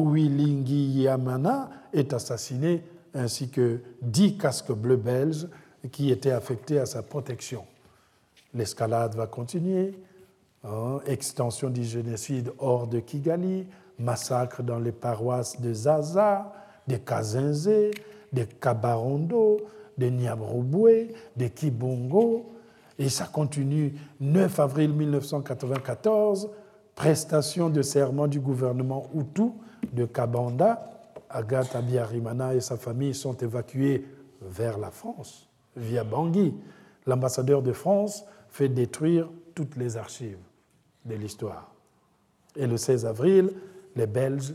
Uwilingiyimana est assassiné, ainsi que dix casques bleus belges qui étaient affectés à sa protection. L'escalade va continuer, hein, extension du génocide hors de Kigali, massacres dans les paroisses de Zaza, de Kazinze, de Kabarondo, de Nyabrubwe, de Kibongo, et ça continue. neuf avril mille neuf cent quatre-vingt-quatorze, prestation de serment du gouvernement Hutu de Kabanda. Agathe Habyarimana et sa famille sont évacués vers la France, via Bangui. L'ambassadeur de France fait détruire toutes les archives de l'histoire. Et le seize avril, les Belges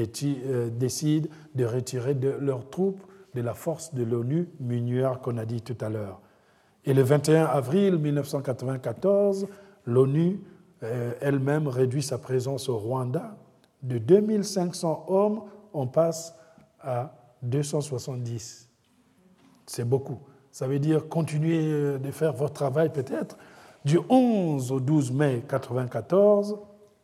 décident de retirer de leurs troupes de la force de l'ONU, MINUAR, qu'on a dit tout à l'heure. Et le vingt et un avril mille neuf cent quatre-vingt-quatorze, l'ONU euh, elle-même réduit sa présence au Rwanda. De deux mille cinq cents hommes, on passe à deux cent soixante-dix. C'est beaucoup. Ça veut dire continuer de faire votre travail peut-être. Du onze au douze mai mille neuf cent quatre-vingt-quatorze,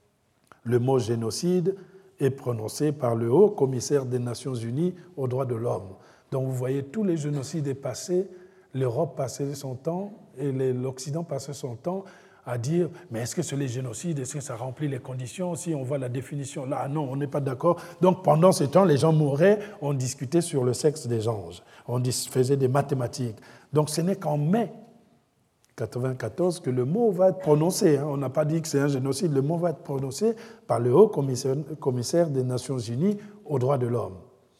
le mot génocide est prononcé par le haut commissaire des Nations Unies aux droits de l'homme. Donc vous voyez, tous les génocides est passé, l'Europe passait son temps et l'Occident passait son temps à dire « mais est-ce que c'est les génocides, est-ce que ça remplit les conditions ?» Si on voit la définition là, non, on n'est pas d'accord. Donc pendant ce temps, les gens mouraient, on discutait sur le sexe des anges, on faisait des mathématiques. Donc ce n'est qu'en mai mille neuf cent quatre-vingt-quatorze que le mot va être prononcé. On n'a pas dit que c'est un génocide, le mot va être prononcé par le haut commissaire, commissaire des Nations Unies aux droits de l'homme.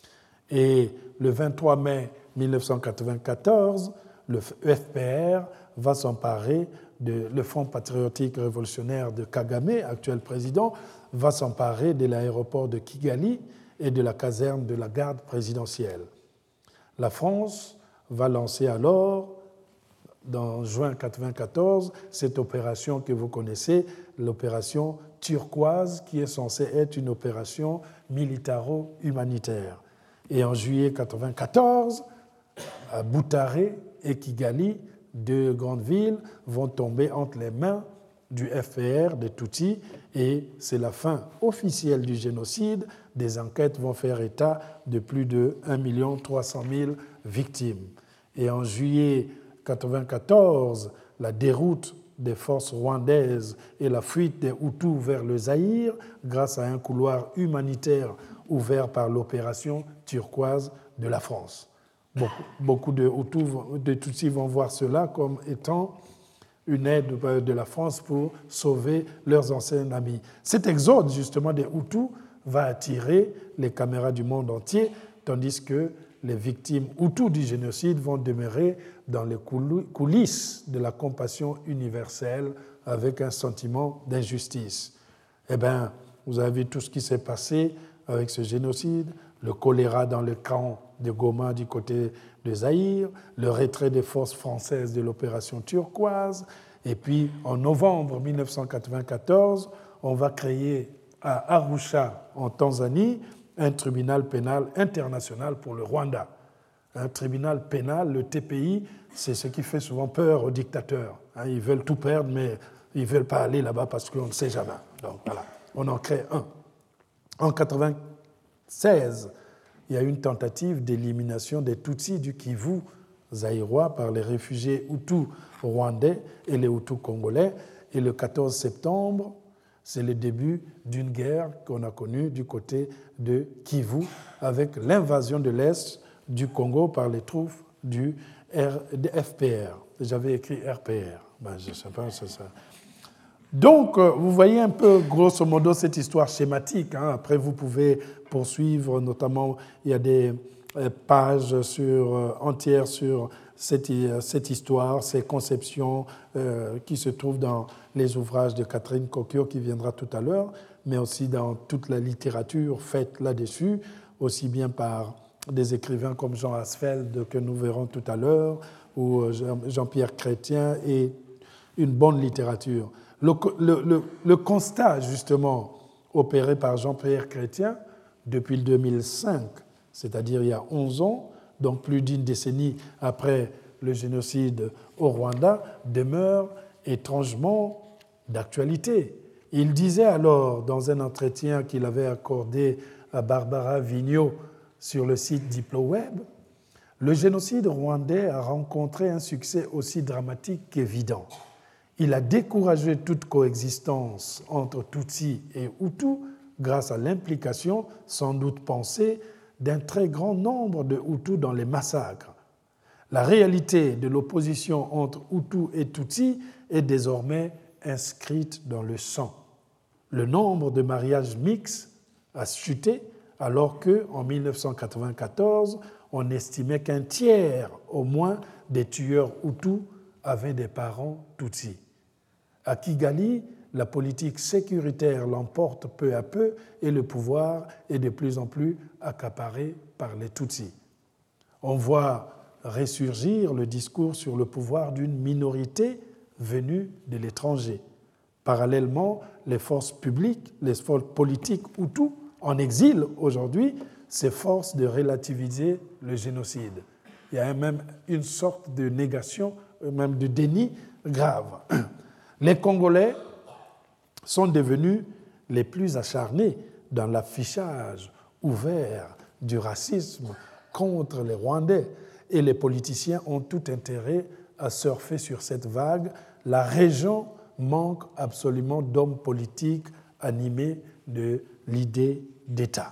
Et le vingt-trois mai mille neuf cent quatre-vingt-quatorze, le F P R va s'emparer, de, le Front patriotique révolutionnaire de Kagame, actuel président, va s'emparer de l'aéroport de Kigali et de la caserne de la garde présidentielle. La France va lancer alors, dans juin mille neuf cent quatre-vingt-quatorze, cette opération que vous connaissez, l'opération Turquoise, qui est censée être une opération militaro-humanitaire. Et en juillet mille neuf cent quatre-vingt-quatorze, à Butare et Kigali, deux grandes villes vont tomber entre les mains du F P R, des Tutsis, et c'est la fin officielle du génocide. Des enquêtes vont faire état de plus de un million trois cent mille victimes. Et en juillet mille neuf cent quatre-vingt-quatorze, la déroute des forces rwandaises et la fuite des Hutus vers le Zaïre grâce à un couloir humanitaire ouvert par l'opération Turquoise de la France. Beaucoup, beaucoup de Hutus, de Tutsis vont voir cela comme étant une aide de la France pour sauver leurs anciens amis. Cet exode, justement, des Hutus va attirer les caméras du monde entier, tandis que les victimes Hutus du génocide vont demeurer dans les coulisses de la compassion universelle avec un sentiment d'injustice. Eh bien, vous avez vu tout ce qui s'est passé avec ce génocide, le choléra dans le camp de Goma du côté de Zaïre, le retrait des forces françaises de l'opération Turquoise, et puis en novembre mille neuf cent quatre-vingt-quatorze, on va créer à Arusha, en Tanzanie, un tribunal pénal international pour le Rwanda. Un tribunal pénal, le T P I, c'est ce qui fait souvent peur aux dictateurs. Hein, ils veulent tout perdre, mais ils ne veulent pas aller là-bas parce qu'on ne sait jamais. Donc voilà, on en crée un. En mille neuf cent quatre-vingt-seize, il y a une tentative d'élimination des Tutsis du Kivu zaïrois par les réfugiés Hutus rwandais et les Hutus congolais. Et le quatorze septembre, c'est le début d'une guerre qu'on a connue du côté de Kivu avec l'invasion de l'Est du Congo par les troupes du R, de F P R. J'avais écrit R P R. Ben, je ne sais pas, c'est ça. Donc, vous voyez un peu, grosso modo, cette histoire schématique. Hein. Après, vous pouvez poursuivre, notamment, il y a des pages sur, entières sur cette, cette histoire, ces conceptions euh, qui se trouvent dans les ouvrages de Catherine Cocchio, qui viendra tout à l'heure, mais aussi dans toute la littérature faite là-dessus, aussi bien par des écrivains comme Jean Asfeld, que nous verrons tout à l'heure, ou Jean-Pierre Chrétien, et une bonne littérature. Le, le, le, le constat, justement, opéré par Jean-Pierre Chrétien depuis deux mille cinq, c'est-à-dire il y a onze ans, donc plus d'une décennie après le génocide au Rwanda, demeure étrangement d'actualité. Il disait alors, dans un entretien qu'il avait accordé à Barbara Vigneault sur le site DiploWeb, le génocide rwandais a rencontré un succès aussi dramatique qu'évident. Il a découragé toute coexistence entre Tutsis et Hutus grâce à l'implication, sans doute pensée, d'un très grand nombre de Hutus dans les massacres. La réalité de l'opposition entre Hutus et Tutsis est désormais inscrite dans le sang. Le nombre de mariages mixtes a chuté alors qu'en mille neuf cent quatre-vingt-quatorze, on estimait qu'un tiers au moins des tueurs Hutus avaient des parents Tutsis. À Kigali, la politique sécuritaire l'emporte peu à peu et le pouvoir est de plus en plus accaparé par les Tutsis. On voit ressurgir le discours sur le pouvoir d'une minorité venue de l'étranger. Parallèlement, les forces publiques, les forces politiques Hutus en exil aujourd'hui s'efforcent de relativiser le génocide. Il y a même une sorte de négation, même de déni grave. Les Congolais sont devenus les plus acharnés dans l'affichage ouvert du racisme contre les Rwandais et les politiciens ont tout intérêt à surfer sur cette vague. La région manque absolument d'hommes politiques animés de l'idée d'État.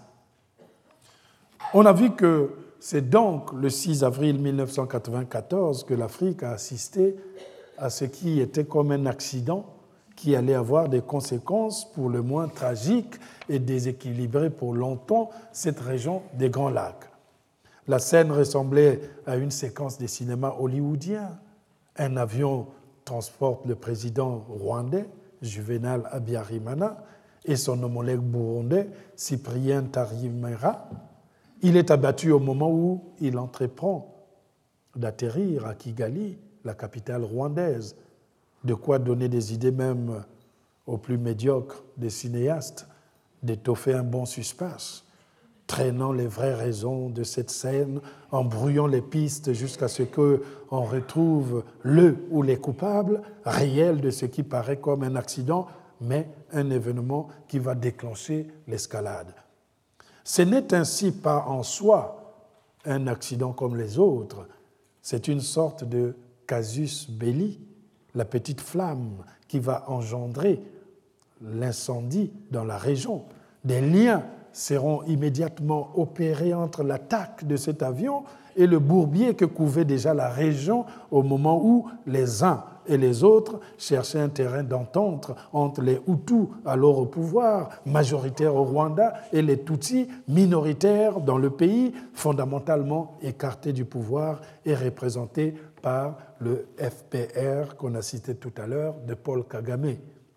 On a vu que c'est donc le six avril mille neuf cent quatre-vingt-quatorze que l'Afrique a assisté à ce qui était comme un accident qui allait avoir des conséquences pour le moins tragiques et déséquilibrer pour longtemps cette région des Grands Lacs. La scène ressemblait à une séquence de cinéma hollywoodien. Un avion transporte le président rwandais, Juvenal Habyarimana, et son homologue burundais, Cyprien Tarimera. Il est abattu au moment où il entreprend d'atterrir à Kigali, la capitale rwandaise, de quoi donner des idées même aux plus médiocres des cinéastes d'étoffer un bon suspense, traînant les vraies raisons de cette scène, en brouillant les pistes jusqu'à ce qu'on retrouve le ou les coupables réels de ce qui paraît comme un accident, mais un événement qui va déclencher l'escalade. Ce n'est ainsi pas en soi un accident comme les autres, c'est une sorte de casus belli, la petite flamme qui va engendrer l'incendie dans la région. Des liens seront immédiatement opérés entre l'attaque de cet avion et le bourbier que couvait déjà la région au moment où les uns et les autres cherchaient un terrain d'entente entre les Hutus, alors au pouvoir, majoritaires au Rwanda, et les Tutsis, minoritaires dans le pays, fondamentalement écartés du pouvoir et représentés par le F P R qu'on a cité tout à l'heure de Paul Kagame.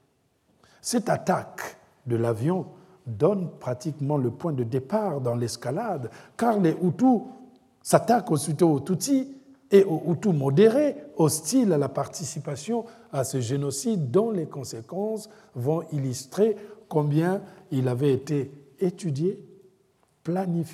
Cette attaque de l'avion donne pratiquement le point de départ dans l'escalade, car les Hutus s'attaquent aussitôt aux Tutsis et aux Hutus modérés, hostiles à la participation à ce génocide dont les conséquences vont illustrer combien il avait été étudié, planifié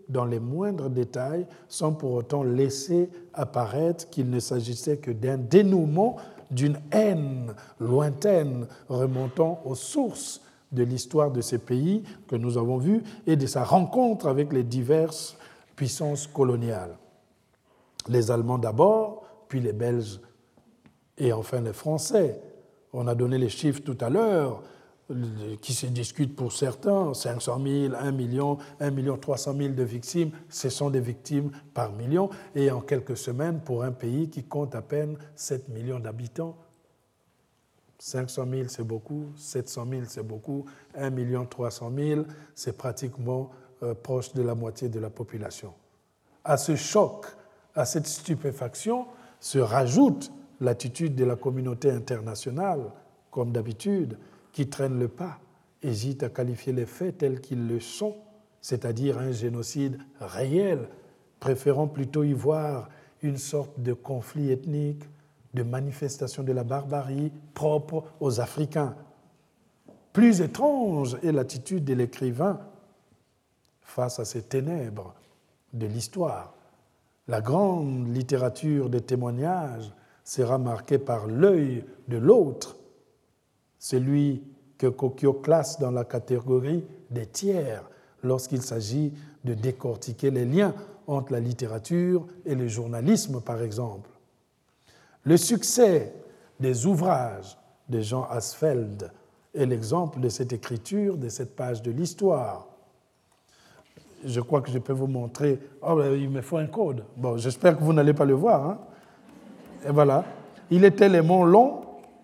dans les moindres détails sans pour autant laisser apparaître qu'il ne s'agissait que d'un dénouement d'une haine lointaine remontant aux sources de l'histoire de ces pays que nous avons vus et de sa rencontre avec les diverses puissances coloniales. Les Allemands d'abord, puis les Belges et enfin les Français. On a donné les chiffres tout à l'heure, qui se discutent pour certains, cinq cent mille, un million, un million trois cent mille de victimes, ce sont des victimes par million, et en quelques semaines, pour un pays qui compte à peine sept millions d'habitants, cinq cent mille c'est beaucoup, sept cent mille c'est beaucoup, un million trois cent mille c'est pratiquement euh, proche de la moitié de la population. À ce choc, à cette stupéfaction, se rajoute l'attitude de la communauté internationale, comme d'habitude, qui traîne le pas, hésite à qualifier les faits tels qu'ils le sont, c'est-à-dire un génocide réel, préférant plutôt y voir une sorte de conflit ethnique, de manifestation de la barbarie propre aux Africains. Plus étrange est l'attitude de l'écrivain face à ces ténèbres de l'histoire. La grande littérature des témoignages sera marquée par l'œil de l'autre, celui que Kokyo classe dans la catégorie des tiers lorsqu'il s'agit de décortiquer les liens entre la littérature et le journalisme, par exemple. Le succès des ouvrages de Jean Asfeld est l'exemple de cette écriture, de cette page de l'histoire. Je crois que je peux vous montrer. Oh, il me faut un code. Bon, j'espère que vous n'allez pas le voir. Hein? Et voilà. Il est tellement long.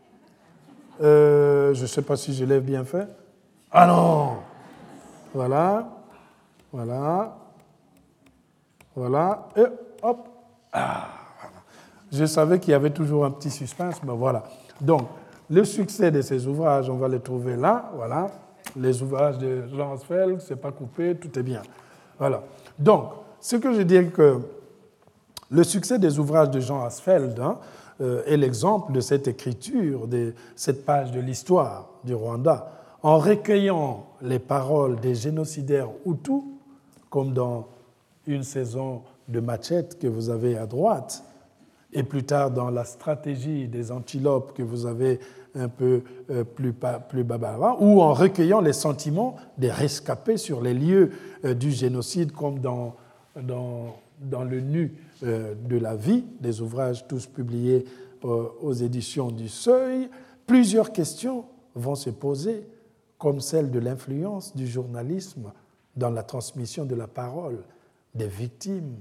Euh, je ne sais pas si je l'ai bien fait. Ah non! Voilà. Voilà. Voilà. Et hop. Ah. Je savais qu'il y avait toujours un petit suspense, mais voilà. Donc, le succès de ces ouvrages, on va les trouver là. Voilà. Les ouvrages de Jean Asfeld, ce n'est pas coupé, tout est bien. Voilà. Donc, ce que je dis que le succès des ouvrages de Jean Asfeld hein, euh, est l'exemple de cette écriture, de cette page de l'histoire du Rwanda, en recueillant les paroles des génocidaires Hutus, comme dans une saison de Machette que vous avez à droite, et plus tard dans la stratégie des antilopes que vous avez un peu euh, plus, plus bas avant, ou en recueillant les sentiments des rescapés sur les lieux euh, du génocide, comme dans, dans, dans le nu euh, de la vie, des ouvrages tous publiés euh, aux éditions du Seuil, plusieurs questions vont se poser, comme celle de l'influence du journalisme dans la transmission de la parole des victimes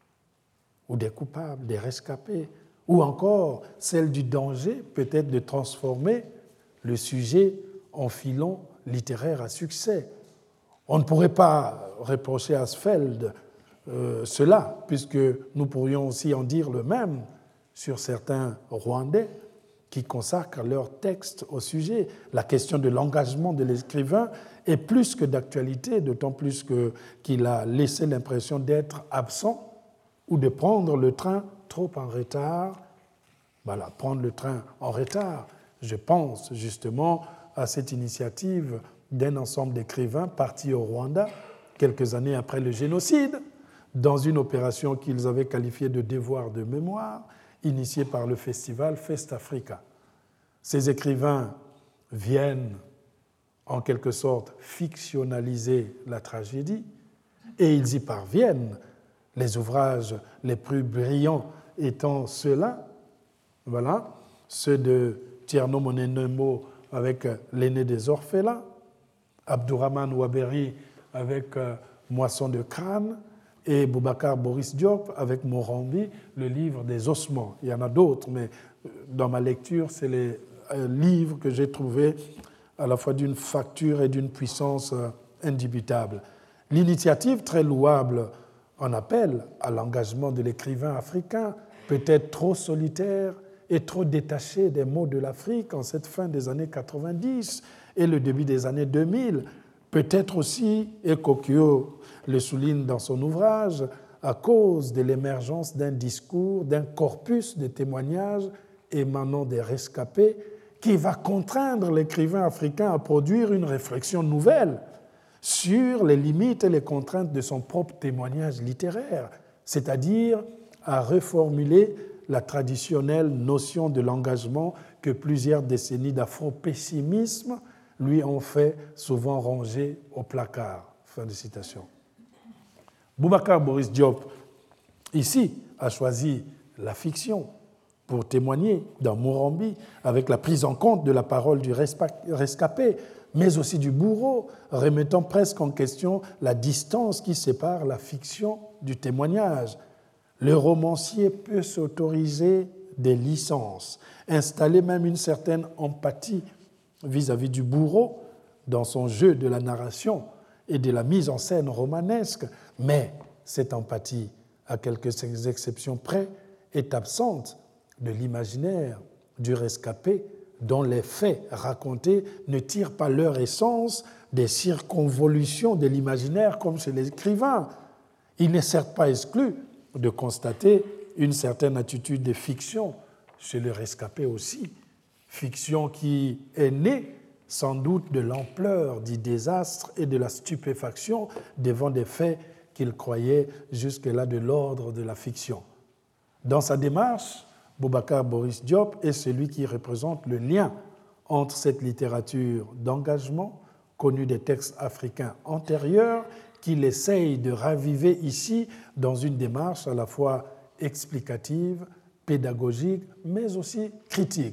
ou des coupables, des rescapés, ou encore celle du danger peut-être de transformer le sujet en filon littéraire à succès. On ne pourrait pas reprocher à Asfeld euh, cela, puisque nous pourrions aussi en dire le même sur certains Rwandais qui consacrent leur texte au sujet. La question de l'engagement de l'écrivain est plus que d'actualité, d'autant plus que, qu'il a laissé l'impression d'être absent ou de prendre le train trop en retard. Voilà, prendre le train en retard. Je pense justement à cette initiative d'un ensemble d'écrivains partis au Rwanda quelques années après le génocide, dans une opération qu'ils avaient qualifiée de devoir de mémoire, initiée par le festival Fest Africa. Ces écrivains viennent en quelque sorte fictionnaliser la tragédie et ils y parviennent. Les ouvrages les plus brillants étant ceux-là, voilà, ceux de Tierno Monenemo avec L'aîné des orphelins, Abdourahmane Ouaberi avec Moisson de crâne et Boubacar Boris Diop avec Morambi, le livre des ossements. Il y en a d'autres, mais dans ma lecture, c'est les livres que j'ai trouvés à la fois d'une facture et d'une puissance indubitable. L'initiative très louable en appelle à l'engagement de l'écrivain africain, peut-être trop solitaire et trop détaché des mots de l'Afrique en cette fin des années quatre-vingt-dix et le début des années deux mille, peut-être aussi, et Kokyo le souligne dans son ouvrage, à cause de l'émergence d'un discours, d'un corpus de témoignages émanant des rescapés qui va contraindre l'écrivain africain à produire une réflexion nouvelle sur les limites et les contraintes de son propre témoignage littéraire, c'est-à-dire à reformuler la traditionnelle notion de l'engagement que plusieurs décennies d'afro-pessimisme lui ont fait souvent ranger au placard. Fin de citation. Boubacar Boris Diop, ici, a choisi la fiction pour témoigner dans Mourambi, avec la prise en compte de la parole du rescapé, mais aussi du bourreau, remettant presque en question la distance qui sépare la fiction du témoignage. Le romancier peut s'autoriser des licences, installer même une certaine empathie vis-à-vis du bourreau dans son jeu de la narration et de la mise en scène romanesque, mais cette empathie, à quelques exceptions près, est absente de l'imaginaire du rescapé, dont les faits racontés ne tirent pas leur essence des circonvolutions de l'imaginaire comme chez l'écrivain. Il n'est certes pas exclu de constater une certaine attitude de fiction chez le rescapé aussi, fiction qui est née sans doute de l'ampleur du désastre et de la stupéfaction devant des faits qu'il croyait jusque-là de l'ordre de la fiction. Dans sa démarche, Boubacar Boris Diop est celui qui représente le lien entre cette littérature d'engagement, connue des textes africains antérieurs, qu'il essaye de raviver ici dans une démarche à la fois explicative, pédagogique, mais aussi critique.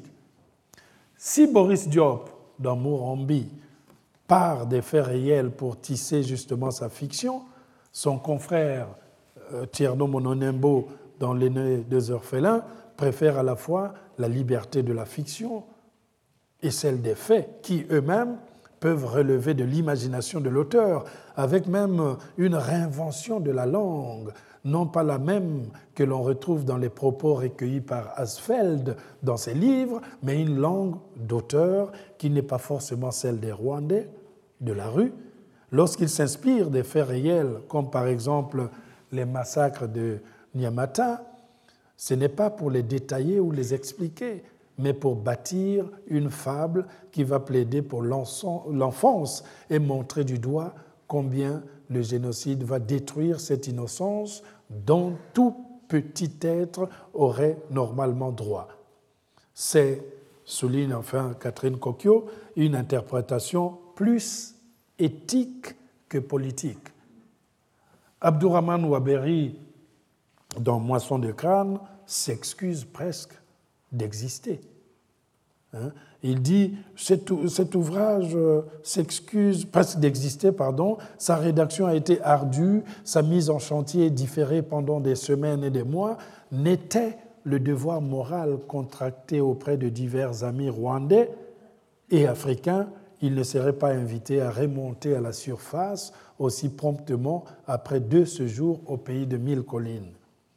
Si Boris Diop, dans Mourambi, part des faits réels pour tisser justement sa fiction, son confrère euh, Tierno Mononembo, dans L'aîné des orphelins, préfère à la fois la liberté de la fiction et celle des faits, qui eux-mêmes peuvent relever de l'imagination de l'auteur, avec même une réinvention de la langue, non pas la même que l'on retrouve dans les propos recueillis par Asfeld dans ses livres, mais une langue d'auteur qui n'est pas forcément celle des Rwandais, de la rue. Lorsqu'il s'inspire des faits réels, comme par exemple les massacres de Nyamata, ce n'est pas pour les détailler ou les expliquer, mais pour bâtir une fable qui va plaider pour l'enfance et montrer du doigt combien le génocide va détruire cette innocence dont tout petit être aurait normalement droit. C'est, souligne enfin Catherine Cocchio, une interprétation plus éthique que politique. Abdourahmane Ouaberi, dans Moisson de crâne, s'excuse presque d'exister. Hein? Il dit cet, cet ouvrage euh, s'excuse presque d'exister, pardon. Sa rédaction a été ardue, sa mise en chantier différée pendant des semaines et des mois. N'était le devoir moral contracté auprès de divers amis rwandais et africains, il ne serait pas invité à remonter à la surface aussi promptement après deux séjours au pays de mille collines.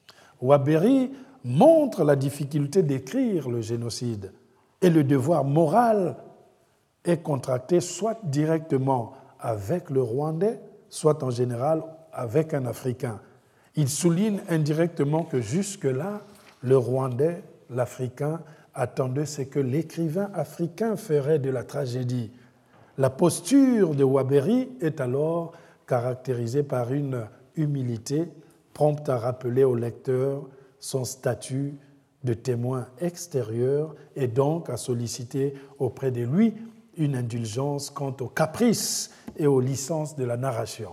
Ouaberi montre la difficulté d'écrire le génocide et le devoir moral est contracté soit directement avec le Rwandais, soit en général avec un Africain. Il souligne indirectement que jusque-là, le Rwandais, l'Africain, attendait ce que l'écrivain africain ferait de la tragédie. La posture de Ouaberi est alors caractérisée par une humilité prompte à rappeler au lecteur son statut de témoin extérieur et donc à solliciter auprès de lui une indulgence quant aux caprices et aux licences de la narration.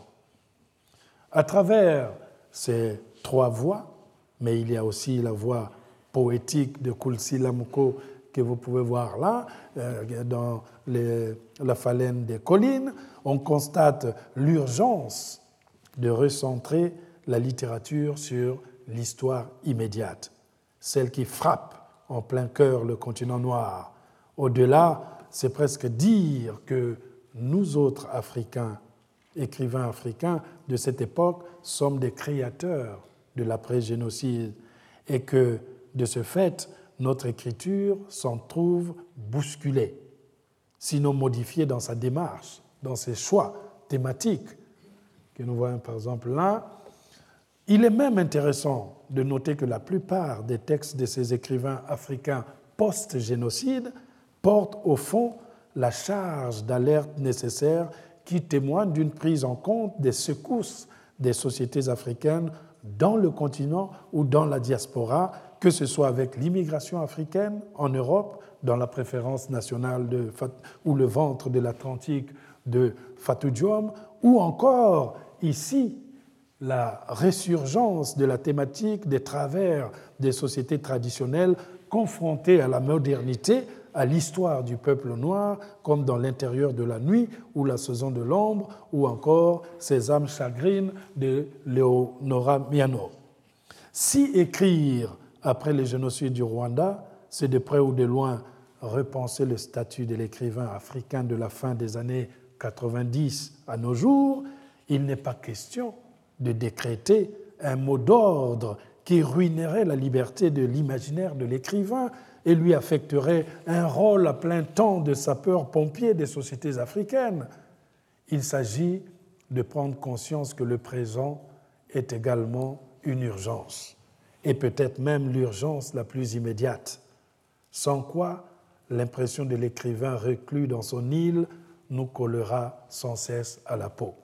À travers ces trois voix, mais il y a aussi la voix poétique de Koulsi Lamouko que vous pouvez voir là, dans les, la Phalène des collines, on constate l'urgence de recentrer la littérature sur l'histoire immédiate, celle qui frappe en plein cœur le continent noir. Au-delà, c'est presque dire que nous autres Africains, écrivains africains de cette époque, sommes des créateurs de l'après-génocide et que, de ce fait, notre écriture s'en trouve bousculée, sinon modifiée dans sa démarche, dans ses choix thématiques, que nous voyons par exemple là. Il est même intéressant de noter que la plupart des textes de ces écrivains africains post-génocide portent au fond la charge d'alerte nécessaire qui témoignent d'une prise en compte des secousses des sociétés africaines dans le continent ou dans la diaspora, que ce soit avec l'immigration africaine en Europe, dans la préférence nationale de, ou le ventre de l'Atlantique de Fatou Diom, ou encore ici, la résurgence de la thématique des travers des sociétés traditionnelles confrontées à la modernité, à l'histoire du peuple noir, comme dans l'intérieur de la nuit ou la saison de l'ombre, ou encore ces âmes chagrines de Léonora Miano. Si écrire après le génocide du Rwanda, c'est de près ou de loin repenser le statut de l'écrivain africain de la fin des années quatre-vingt-dix à nos jours, il n'est pas question de décréter un mot d'ordre qui ruinerait la liberté de l'imaginaire de l'écrivain et lui affecterait un rôle à plein temps de sapeur-pompier des sociétés africaines. Il s'agit de prendre conscience que le présent est également une urgence, et peut-être même l'urgence la plus immédiate, sans quoi l'impression de l'écrivain reclus dans son île nous collera sans cesse à la peau.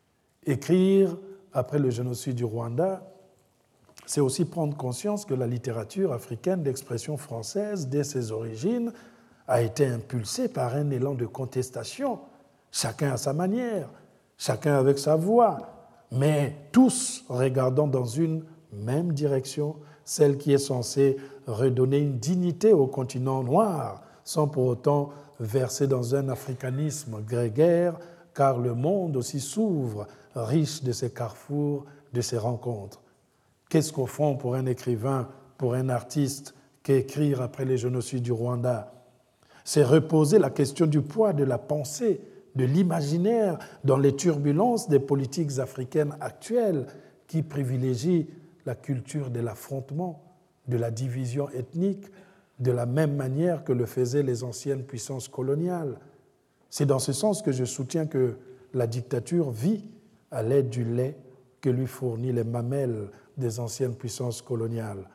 Écrire après le génocide du Rwanda, c'est aussi prendre conscience que la littérature africaine d'expression française, dès ses origines, a été impulsée par un élan de contestation, chacun à sa manière, chacun avec sa voix, mais tous regardant dans une même direction, celle qui est censée redonner une dignité au continent noir, sans pour autant verser dans un africanisme grégaire, car le monde aussi s'ouvre, riche de ses carrefours, de ses rencontres. Qu'est-ce qu'au fond, pour un écrivain, pour un artiste, qu'écrire après les génocides du Rwanda? C'est reposer la question du poids de la pensée, de l'imaginaire dans les turbulences des politiques africaines actuelles qui privilégient la culture de l'affrontement, de la division ethnique, de la même manière que le faisaient les anciennes puissances coloniales. C'est dans ce sens que je soutiens que la dictature vit à l'aide du lait que lui fournit les mamelles des anciennes puissances coloniales.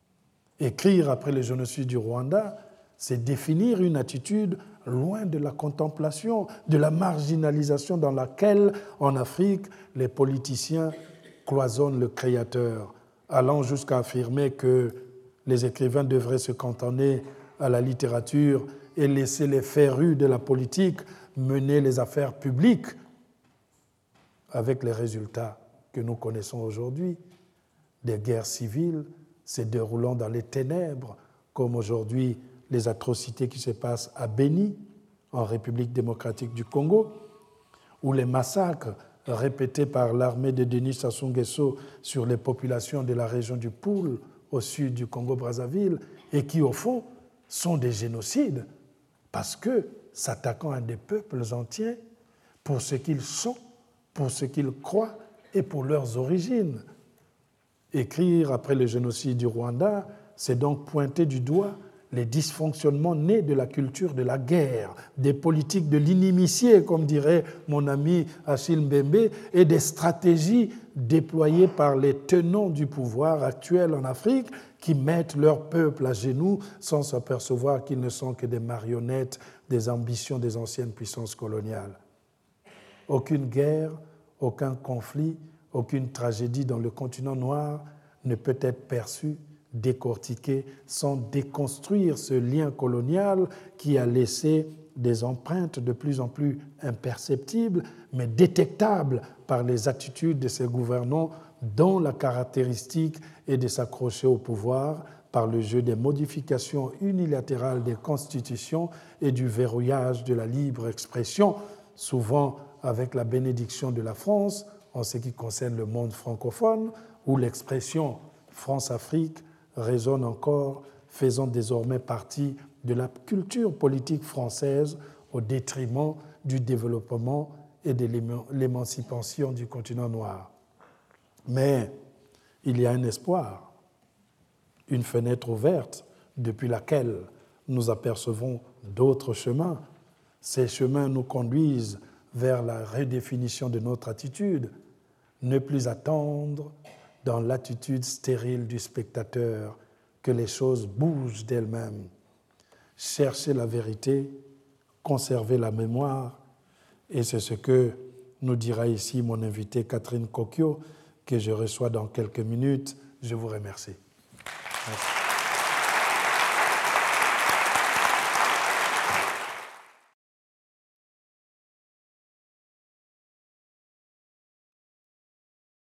Écrire après le génocide du Rwanda, c'est définir une attitude loin de la contemplation, de la marginalisation dans laquelle, en Afrique, les politiciens cloisonnent le créateur, allant jusqu'à affirmer que les écrivains devraient se cantonner à la littérature et laisser les férus de la politique mener les affaires publiques, avec les résultats que nous connaissons aujourd'hui, des guerres civiles se déroulant dans les ténèbres, comme aujourd'hui les atrocités qui se passent à Béni, en République démocratique du Congo, ou les massacres répétés par l'armée de Denis Sassou Nguesso sur les populations de la région du Poul, au sud du Congo-Brazzaville, et qui, au fond, sont des génocides, parce que, s'attaquant à des peuples entiers, pour ce qu'ils sont, pour ce qu'ils croient et pour leurs origines. Écrire après le génocide du Rwanda, c'est donc pointer du doigt les dysfonctionnements nés de la culture de la guerre, des politiques de l'inimitié, comme dirait mon ami Achille Mbembe, et des stratégies déployées par les tenants du pouvoir actuel en Afrique qui mettent leur peuple à genoux sans s'apercevoir qu'ils ne sont que des marionnettes des ambitions des anciennes puissances coloniales. Aucune guerre, aucun conflit, aucune tragédie dans le continent noir ne peut être perçue, décortiquée, sans déconstruire ce lien colonial qui a laissé des empreintes de plus en plus imperceptibles, mais détectables par les attitudes de ces gouvernants dont la caractéristique est de s'accrocher au pouvoir par le jeu des modifications unilatérales des constitutions et du verrouillage de la libre expression, souvent avec la bénédiction de la France en ce qui concerne le monde francophone, où l'expression France-Afrique résonne encore, faisant désormais partie de la culture politique française au détriment du développement et de l'émancipation du continent noir. Mais il y a un espoir, une fenêtre ouverte depuis laquelle nous apercevons d'autres chemins. Ces chemins nous conduisent vers la redéfinition de notre attitude, ne plus attendre dans l'attitude stérile du spectateur que les choses bougent d'elles-mêmes. Chercher la vérité, conserver la mémoire, Et c'est ce que nous dira ici mon invitée Catherine Cocchio, que je reçois dans quelques minutes. Je vous remercie. Merci.